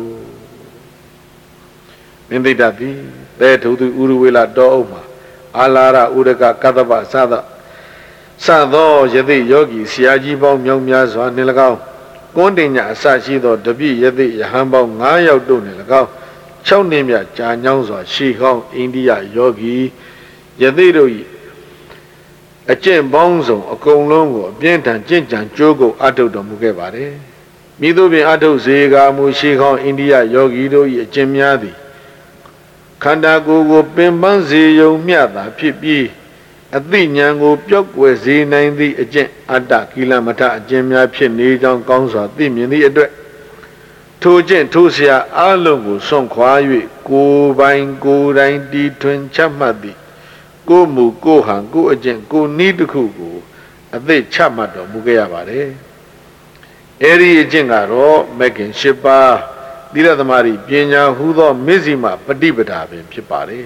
C: မင်းသိတတ်သည်တဲထုသူဥရဝေလာတောအုပ်မှာအာလာရဥဒကကတ္တပစသစသောယသိယောဂီဆရာကြီးပေါင်းမြောက်များစွာနှင့်၎င်းကွန်းတင်ညာအစရှိသောတပိယသိယဟန်ပေါင်း၅ယောက်တို့နှင့်၎င်း၆နှစ်မြကြာညောင်းစွာရှေးခေါင်းအိန္ဒိယယောဂီယသိတို့၏အကျင့်ပေါင်းစုံအကုန်လုံးကိုအပြင်းထန်ကြင်ကြံကြိုးကိုအထုတ်တော်မူခဲ့ပါတယ်မိသူပင်အထုတ်စေကာမူရှေးခေါင်းအိန္ဒိယယောဂီတို့၏အကျင့်များသည်ခန္ဓာကိုယ်ကိုပင်ပန်းစေယုံမျှသာဖြစ်ပြီးအသိဉာဏ်ကိုပျောက်ကွယ်စေနိုင်သည့်အကျင့်အတ္တကိလမထအကျင့်များဖြစ်နေကြောင်းကောင်းစွာသိမြင်သည့်အတွက်ထိုကျင့်ထိုဆရာအလုံးကိုစွန့်ခွာ၍ကိုယ်ပိုင်ကိုယ်တိုင်တီထွင်ချမှတ်သည်ကိုမူကိုဟံကိုအကျင့်ကိုနည်းတစ်ခုကိုအသိချမှတ်တော်မူခဲ့ရပါတယ်အဲဒီအကျင့်ကတော့မဂ်ကင်၈ပါးသီလသမารိပညာဟူသောမဇ္ဈိမပฏิပဒါပင်ဖြစ်ပါတယ်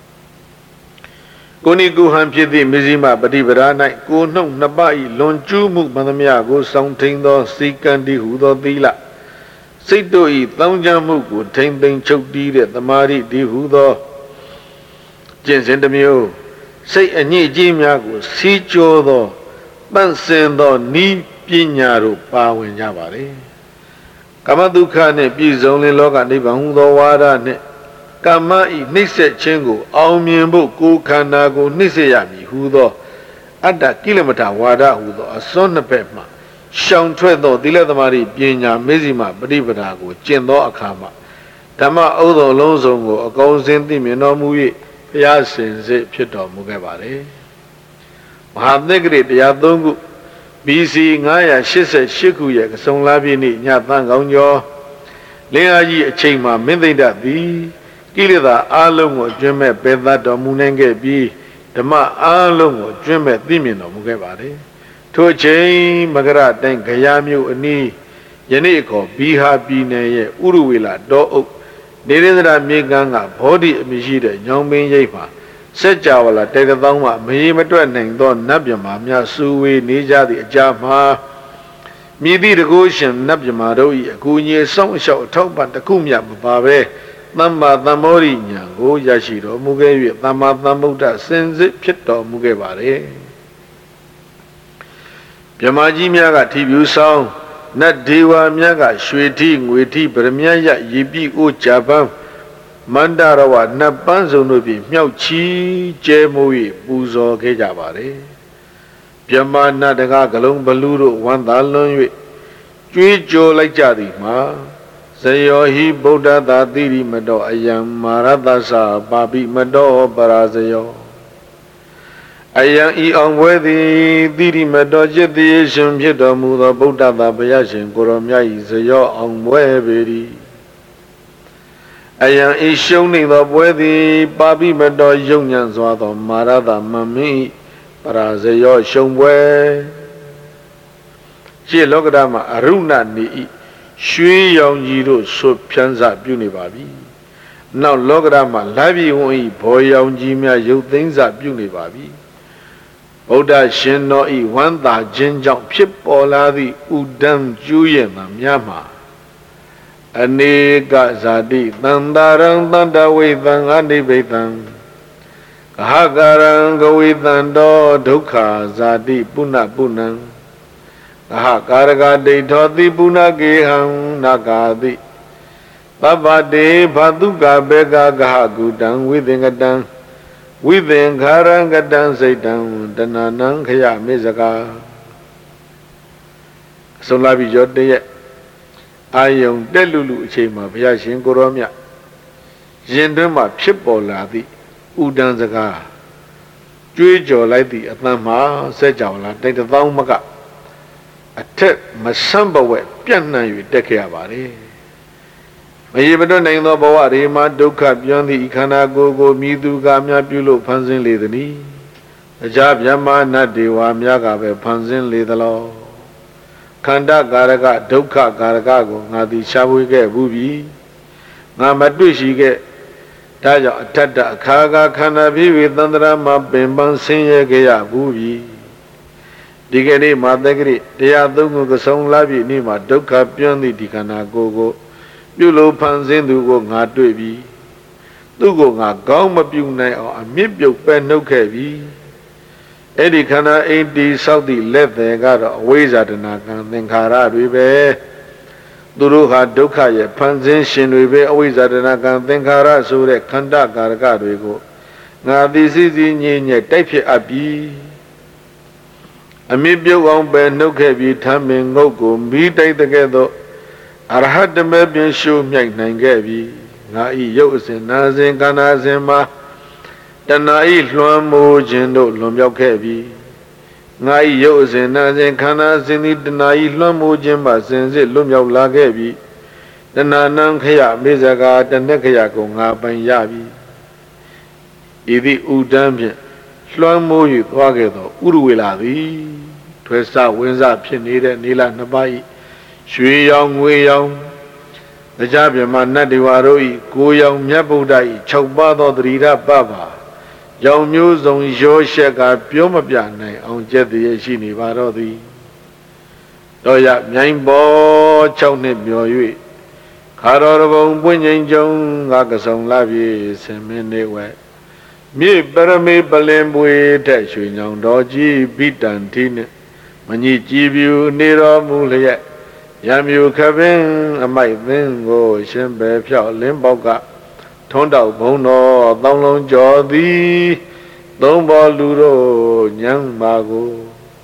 C: ကိုနိကုဟံဖြစ်သည့်မဇ္ဈိမပฏิပဒါ၌ကိုနှုတ်နှစ်ပါး၏လွန်ကျူးမှုမန္တမယကိုစောင့်ထိန်သောစီကံတိဟူသောသီလစိတ်တို့၏တောင်းကြမှုကိုထိမ့်သိမ်းချုပ်တီးတဲ့သမာဓိဒီဟူသောကျင့်စဉ်တစ်မျိုးစိတ်အညစ်အကြေးများကိုစီးကြောသောတန့်စင်သောနိပညာတို့ပါဝင်ကြပါလေကာမဒုက္ခနှင့်ပြည်စုံလင်လောကနိဗ္ဗာန်ဟူသောဝါဒနှင့်ကာမ၏နှိမ့်ဆက်ခြင်းကိုအောင်မြင်ဖို့ကိုယ်ခန္ဓာကိုနှိမ့်ဆက်ရမည်ဟူသောအတ္တကိလမထဝါဒဟူသောအစွန်းနှစ်ဖက်မှရှောင်ထွက်သောသီလသမารိပညာမဇ္ဈိမပฏิပဒါကိုကျင့်သောအခါမှာဓမ္မဥဒ္ဓလုံးစုံကိုအကုန်စင်သိမြင်တော်မူ၍ဘုရားရှင်စစ်ဖြစ်တော်မူခဲ့ပါတယ်မဟာသက္ကရိတရားသုံးခု ဘီ စီ ၅၈၈ ခုရဲ့ကစုံလာပြည့်နေ့ညသန်းကောင်းကျော်လင်းအားကြီးအချိန်မှာမင်းသိမ့်တတ်သည်ကိလေသာအလုံးကိုကျွမ်းမဲ့ပယ်သတ်တော်မူနိုင်ခဲ့ပြီးဓမ္မအလုံးကိုကျွမ်းမဲ့သိမြင်တော်မူခဲ့ပါတယ်ထိုအချိန်မကရတိုင်းဂယာမြို့အနီးယနေ့ခေါ်ဘီဟာပြည်နယ်ရဲ့ဥရဝေလာတောအုပ်နေရင်းသရမြေကမ်းကဘောဓိအမည်ရှိတဲ့ညောင်ပင်ရိပ်မှာစัจ java လာတေကသောင်းမှမရေမတွက်နိုင်သောနတ်မြမာများစူဝေနေကြသည့်အကြမှာမြည်သည့်တကုရှင်နတ်မြမာတို့၏အကူအညီစောင့်ရှောက်အထောက်ပံ့တစ်ခုမျှမပါဘဲသမ္မာသမ္မောရိညာကိုရရှိတော်မူခဲ့၍သမ္မာသမ္ဗုဒ္ဓစင်စစ်ဖြစ်တော်မူခဲ့ပါလေမြမာကြီးများကထီပြူဆောင်နတ်ဒေဝများကရွှေထီငွေထီဗရမယရရေပြီအိုဂျပန်မန္တရဝနတ်ပန်းစုံတို့ဖြင့်မြောက်ချီကျဲမိုး၍ပူဇော်ခဲ့ကြပါလေ Yamana the Gagalum Baluru, one dalun, Jujo like Jadi, ma. Say your he Buddha da Didi Mado, Ayam Maradasa, Babi Mado, Barazayo. Ayam e unworthy, Didi Mado, Jedi, Shimjedamu, the Buddha da Bayashin, Goromia is your unworthy. Ayam is showing the worthy, Babi Mado, Jungian Swado, Marada, Mami, Barazayo, Shumwe. She looked at my Aruna ni. Shui young Jiro so pianza beauty. Now look at my lavi one boy young Jimmy, you things are beauty. Oda shin no e one that gin jump pip or lavi udam juyen yama. A nigga zadi, Nandaran, Nanda with an andibatan. Hagaran go with an do duka zadi, Puna Punan. Aha, Karaga de Toti Puna Geham Nagadi Baba de Paduga Bega Gahagudan within a dang within Karangadan Satan, Dananang Kaya Mizaga Solabi Jote Ayong Delulu Chema Piashin Goromia Jendema Chipoladi Udanzaga Jujo Lady Atama Sejaula, take the Vaumaga. A tip, Masamba wet, Piana, you take care about it. May even don't know about him, Doka, beyond the Ikana, Gogo, Midu, Gamia, Pulo, Panzin, Lidani. The job Yama, Nadiwa, Miaga, Panzin, Lidalo. Kanda, Garaga, Doka, Garagago, Nadi, Shabuge, Bubi. Namadushi get Taja, Tata, Kaga, Kanabi, with Nandrama, Bimban, Senya, Gaya, Bubi. Digani Madagri, they are the song labi Nima, Doka Pioni Dicana Gogo, Bulo Panzin Dugo Ngatui, Dugo Nagoma Puna or a Mibio Pen no Kavi. Eddie Kana ain't the Saudi left there got a ways at the Nakan, then Kara Ribe. Duruha Doka, Panzin Shin Ribe, always at the Nakan, then Kara, so that Kanda Garagarigo. Now this is in Yin, type it up. A mibio on Ben no cabi, Tamin Gogo, me take together. I had the Mebian show Yank Nangabi, Nai Yosin, Nazin Ganazema, the Nai Luamo Jendo, Lumio Cabi. Nai Yosin, Nazin Kanazin, the Nai Luamo Jemba, Sensi Lumio Lagabi. The Nanan Kaya, Mizaga, the Nekayako, Naban Yabi. Idi Udambian. Luamo you Wagato, Uruiladi. Twesta Winza Pinida Nila Nabai, Shui Young Wei Young, the Jabiaman Nadiwaroi, Go Young Mabudai, Chobado Rida Baba, Young News on Joshaka, Piomabiane, on Jetty Shini Varodi. Doya Nyambo, Chowne Mioy, Carorabo, Winning Jong, Agason Lavi, Semene. Me better me Balemwe, Tashu Young Doji, Bitan Tina. Mani Jibu, Nero Mulia, Yamu Cabin, a might then go, Shembe, Pia, Limboga, Tonda, Bono, Donlon Jordi, Domba Ludo, Yang Mago.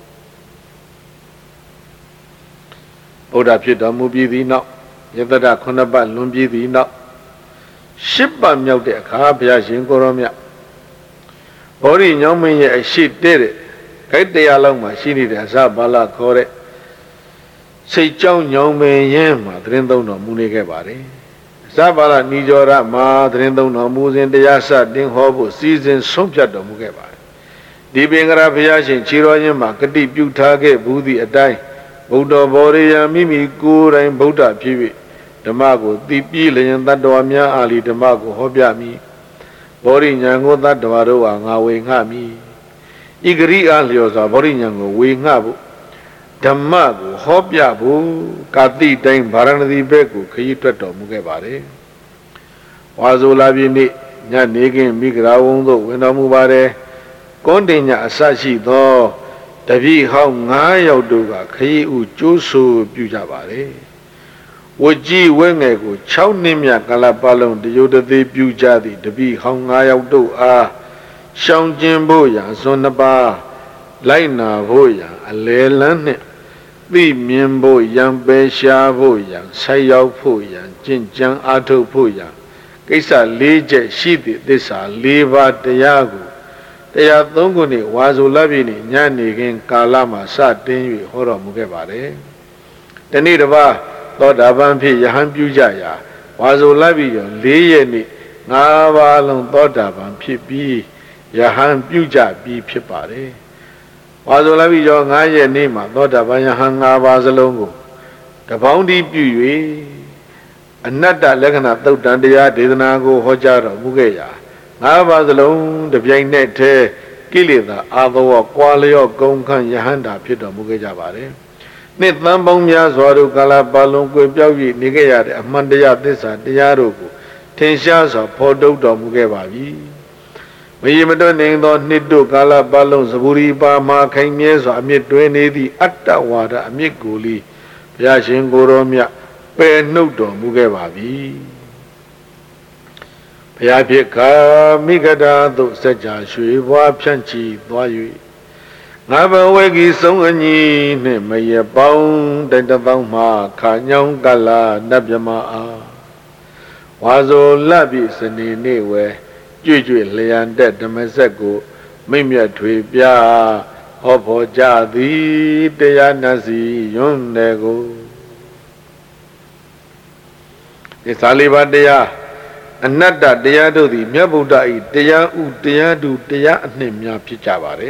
C: Oda Pita Mubi the now, Yavada Konaba Lumbi the now. Shippa Myote, Kapia Shinkoromia. Ori Yomi, a sheep did it. Kite they along my shini as a bala core. Say John Young May Yam, Trendo no Munigabari. Sabala Nijora Ma, Trendo no Muzin de Yasa, Ding Hobo, season Sompia do Mugabari. Deeping Rapiash, Chiroyama, Kati Butage, Budi a die. Buddha Boria, Mimi, Good and Buddha Pivi. Damago, Deep Ilian, that Doamia Ali, Damago, Hobiami. Bori Yango, that Dovaro, and Away Hami. Igri Aliosa, Borinyango, Wing Habu, Damago, Hobyabu, Kati, Dame, Baranadi Beku, Kayuto Mugabari. Wazulabi, Yanigin, Migraundo, Winamubare, Gondina Asashi, though, the V. How Nayo Duga, Kayu, Jusu, Bujabari. Woji Wengego, Chownimia, Galapalon, the Yoda de Bujadi, the V. How Nayo Do, ah. Shang Jimbo, Sonaba, လိုက်နာဖို့ရန်အလေလန်းနှင့်သိမြင်ဖို့ရန်ပယ်ရှားဖို့ရန်ဆက်ရောက်ဖို့ရန်ကျင့်ကြံအားထုတ်ဖို့ရန်ကိစ္စ၄ချက်ရှိသည့်သစ္စာ၄ပါးတရားကိုတရားသုံးခုနှင့်ဝါဆိုလပြည့်နှင့်ညနေခင်းကာလမှာစတင်၍ဟောတော်မူခဲ့ပါတယ်။ဒီနေ့တစ်ပါးသောတာပန်ဖြစ်ယဟန်ပြုကြရာဝါဆိုလပြည့်ရော၄ရက်နေ့ငါးပါးလုံးသောတာပန်ဖြစ်ပြီးယဟန်ပြုကြပြီးဖြစ်ပါတယ်။ဝါဆိုလပြည့်ရော၅ရက်နေ့မှာသောတာပန်ယဟန်၅ပါးစလုံးကိုတပေါင်းတည်းပြု၍အနတ္တလက္ခဏာသုတ်တန်တရားဒေသနာကိုဟောကြားတော်မူခဲ့ရာငါးပါးစလုံးတပြိုင်နက်တည်းကိလေသာအာသောကွာလျော့ကုန်ခန့်ယဟန္တာဖြစ်တော်မူခဲ့ကြပါတယ်။နှစ်သန်းပေါင်းများစွာတို့ကာလပတ်လုံးကိုပြောက်၍နေခဲ့ရတဲ့အမှန်တရားသစ္စာတရားတို့ကိုထင်ရှားစွာဖော်ထုတ်တော်မူခဲ့ပါပြီ။မရေမတွက်နိုင်သောနှစ်တို့ကာလပတ်လုံးသဘူရီပါမှာခိုင်မြဲစွာအမြင့်တွင်နေသည့်အတ္တဝါဒအမြင့်ကိုလီဘုရားရှင်ကိုယ်တော်မြတ်ပယ်နှုတ်တော်မူခဲ့ပါပြီဘုရားဖြစ်ကာမိဂဒာသို့စัจ जा ရွှေဘွားဖြန့်ချီသွား၍ငါဘဝေကြီးဆုံးအညီနှင့်မရပေါင်းတတပေါင်းမှခါညောင်းကလာနတ်မြမအားဝါဇောလပြည့်စနေနေ့ဝဲကြွကြွလျံတက်ဓမ္မစက်ကိုမိတ်မြတ်ထွေပြဟောဖို့ကြသည်တရားနာစီယွန်းတယ်ကိုဒီသာလီပါတရားအနတ္တတရားတို့သည်မြတ်ဗုဒ္ဓ၏တရားဥတရားတူတရားအနှစ်များဖြစ်ကြပါတယ်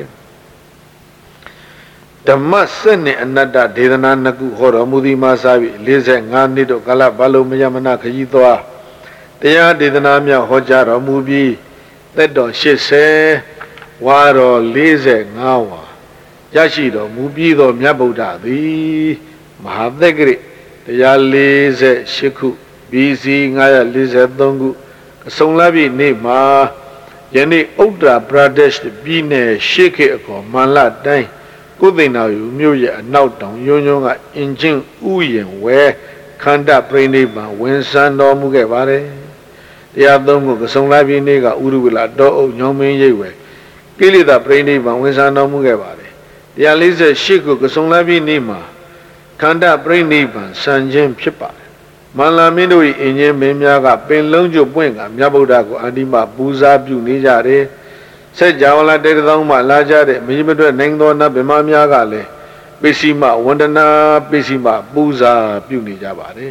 C: ဓမ္မစက်နှင့်အနတ္တဒေသနာနှစ်ခုဟောတော်မူသည်မှာစာပြီး၄၅နှစ်တို့ကာလဘာလုံးမယမနာခကြီးသွားတရားဒေသနာများဟောကြားတော်မူပြီးသက်တော်၈၀ဝါတော်၄၅ဝါရရှိတော်မူပြီးသောမြတ်ဗုဒ္ဓသည်မဟာသက္ကရိတရား၄၈ခုဘီစီ၅၄၃ခုအစုံလပြည့်နေ့မှာယနေ့ဥတ္တရာပရာဒက်ရှ်ပြည်နယ်ရှေ့ခေတ်အခေါ်မန္လတိုင်းကုသိဏ္ဏယူမြို့ရဲ့အနောက်တောင်ယွန်းယွန်းကအင်ချင်းဥယျင်ဝဲခန္ဓာပြိဋိဘံဝင်ဆန်းတော်မူခဲ့ပါတယ်တရားသုံးခုအစုံလပြည့်နေ့ကဥရုဝလတောအုပ်ညောင်းမင်းရိပ်ဝဲကိလေသာပြိဋိဘံဝင်ဆန်းတော်မူခဲ့ပါတယ်တရား၄၈ခုအစုံလပြည့်နေ့မှာခန္ဓာပြိဋိဘံဆံခြင်းဖြစ်ပါတယ်မန္လာမင်းတို့၏အင်ဂျင်မင်းများကပင်လုံးကျွပွင့်ကမြတ်ဗုဒ္ဓကိုအန္တိမပူဇာပြုနေကြတယ်။ဆက်ကြောလာတေတသောမှလာကြတဲ့မင်းမတွက်နိုင်သောနတ်ဗမာများကလည်းပိစီမဝန္ဒနာပိစီမပူဇာပြုနေကြပါတယ်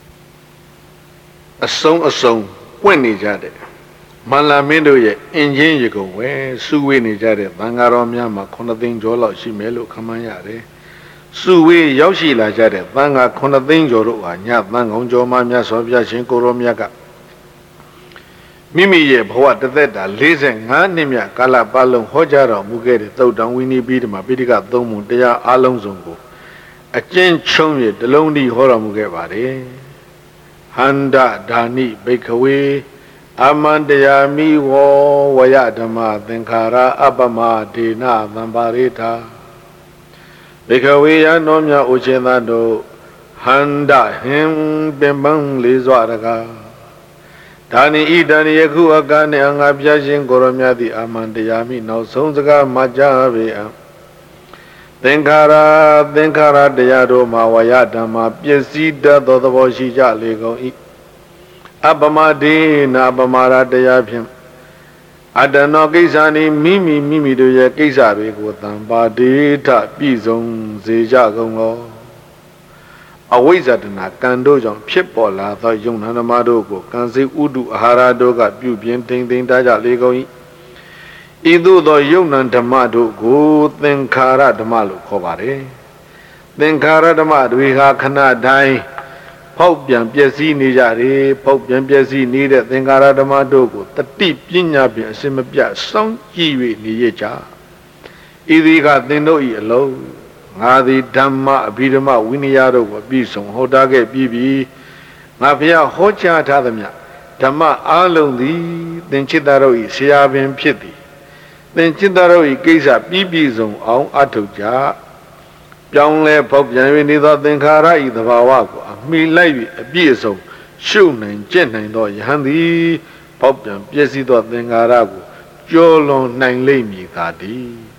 C: ။အစုံအစုံပွင့်နေကြတဲ့မန္လာမင်းတို့ရဲ့အင်ဂျင်ရေကုန်ဝဲစုဝေးနေကြတဲ့သံဃာတော်များမှာခုနှစ်သိန်းကျော်လောက်ရှိမယ်လို့ခန့်မှန်းရတယ်။စုဝေးရောက်ရှိလာကြတဲ့သံဃာခုနှစ်သိန်းကျော်တို့ဟာညသံဃောင်းကျော်မှမြတ်စွာဘုရားရှင်ကိုရောမြတ်ကမိမိရဲ့ဘဝတသက်တာ၄၅နှစ်မြတ်ကာလပတ်လုံးဟောကြားတော်မူခဲ့တဲ့သုတ်တံဝိနည်းပိဋကပိဋကသုံးပုံတရားအလုံးစုံကိုအကျဉ်းချုပ်ရတလုံးတည်းဟောတော်မူခဲ့ပါတယ်ဟန္ဒဒါနိဘိက္ခဝေအမန္တယာမိဝောဝယဓမ္မသင်္ခါရအပမဒေနသံပါရိထာဘေခဝေယနောမြဥချေသတို့ဟန္ဒဟင်ပင်ပန်းလေးစွာတကားဒါနိဣတန်ယခုအကနဲ့ငါပြရှင်ကိုရမြတ်သည်အမန္တရားမိနောက်ဆုံးစကားမှကြပေအံသင်္ခါရသင်္ခါရတရားတို့မှာဝယဓမ္မပစ္စည်းတတ်သောသဘောရှိကြလေကုန်၏အပမဒေနာပမာရတရားဖြင့်အတ္တနောကိစ္စနိမိမိမိမိတို့ရဲ့ကိစ္စတွေကိုတံပါဒေထပြည့်စုံစေကြကုန်လောအဝိဇ္ဇတနာကံတို့ကြောင့်ဖြစ်ပေါ်လာသောယုံနာဓမ္မတို့ကိုကံစေဥဒုအာဟာရတို့ကပြုပြင်းထိန်ထိန်ထားကြလေကုန်၏ဤသို့သောယုံနာဓမ္မတို့ကိုသင်္ခါရဓမ္မလို့ခေါ်ပါတယ်သင်္ခါရဓမ္မတွေဟာခဏတိုင်းဖောက်ပြန်ပျက်စီးနေကြတယ်ဖောက်ပြန်ပျက်စီးနေတဲ့သင်္ခါရဓမ္မတို့ကိုတတိပညာဖြင့်အစင်မပြတ်စောင့်ကြည့်၍နေရကြဤဒီကသင်တို့၏အလုံးငါသည်ဓမ္မအဘိဓမ္မဝိနည်းတို့ကိုပြီးဆုံးဟောတာခဲ့ပြီးပြီငါဘုရားဟောကြားထားသမျှဓမ္မအလုံးသည်သင်္ချစ်တော်၏ဆရာပင်ဖြစ်သည်သင်္ချစ်တော်၏ကိစ္စပြီးပြည့်စုံအောင်အထောက်ကြပြောင်းလဲဖောက်ပြန်၍နေသောသင်္ခါရ၏သဘာဝကိုအမိလိုက်၍အပြည့်အစုံရှုနိုင်ကျင့်နိုင်သောယဟန်သည်ဖောက်ပြန်ပြည့်စည်သောသင်္ခါရကိုကျော်လွန်နိုင်လိမ့်မည်သာတည်း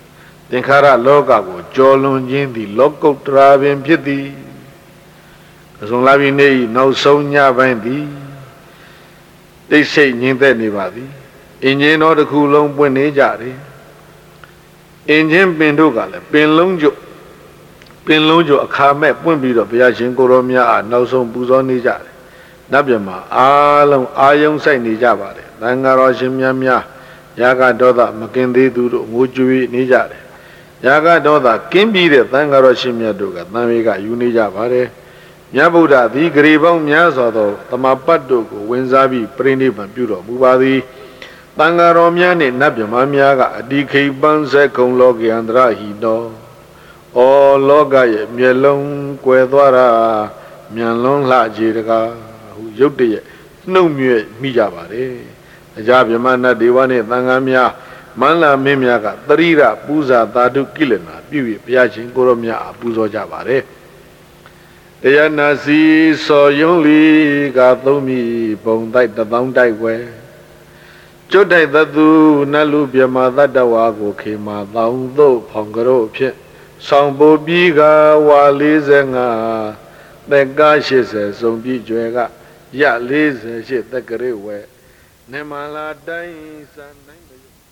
C: သင်္ခါရလောကကိုကြော်လွန်ခြင်းသည်လောကုတ္တရာပင်ဖြစ်သည်အစုံလာပြီးနေ့နောက်ဆုံးညပိုင်းသည်တိတ်ဆိတ်ငြိမ်သက်နေပါသည်အင်ဂျင်တော်တစ်ခုလုံးပွင့်နေကြတယ်အင်ဂျင်ပင်တို့ကလည်းပင်လုံးကျပင်လုံးကျအခါမဲ့ပွင့်ပြီးတော့ဘုရားရှင်ကိုရောမြတ်အားနောက်ဆုံးပူဇော်နေကြတယ်နတ်ပြည်မှာအားလုံးအာယုံဆိုင်နေကြပါတယ်သံဃာတော်ရှင်များများယာကဒေါသမကင်သေးသူတို့ငိုကြွေးနေကြတယ်ယာကဒေါသကင်းပြီးတဲ့သံဃာတော်ရှင်မြတ်တို့ကသံဝေကယူနေကြပါတယ်မြတ်ဗုဒ္ဓသည်ဂရေပေါင်းများစွာသောသမပတ်တို့ကိုဝင်စားပြီးပြိဋိဘံပြုတော်မူပါသည်သံဃာတော်များနှင့်နတ်မြမများကအတိခိပန်းဆက်ကုံလောကယန္တရဟိတောဩလောကရဲ့မျက်လုံးကွယ်သွားတာမြန်လွန်းလှကြည်တကားဟုရုတ်တရက်နှုတ်မြွက်မိကြပါတယ်အကြဗြဟ္မနတ်ဒေဝနှင့်သံဃာများမန္လာမင်းများကသရိရပူဇာသာဓုကိလနာပြု၍ဘုရားရှင်ကိုရောမြတ်အားပူဇော်ကြပါတယ်တရားနာစီစော်ယုံလီကသုံးမိဘုံတိုက်တပေါင်းတိုက်ွယ်ကျွတ်တိုက်သသူနတ်လူမြမသတ္တဝါကိုခေမာတောင်းသို့ဖောင်ကြို့ဖြစ်ဆောင်ပိုပြီးကဝါ၄၅တက်က၈၀စုံပြီးကျွယ်ကရ၄၈တက်ကလေးဝဲနေမလာတိုင်းစံနိုင်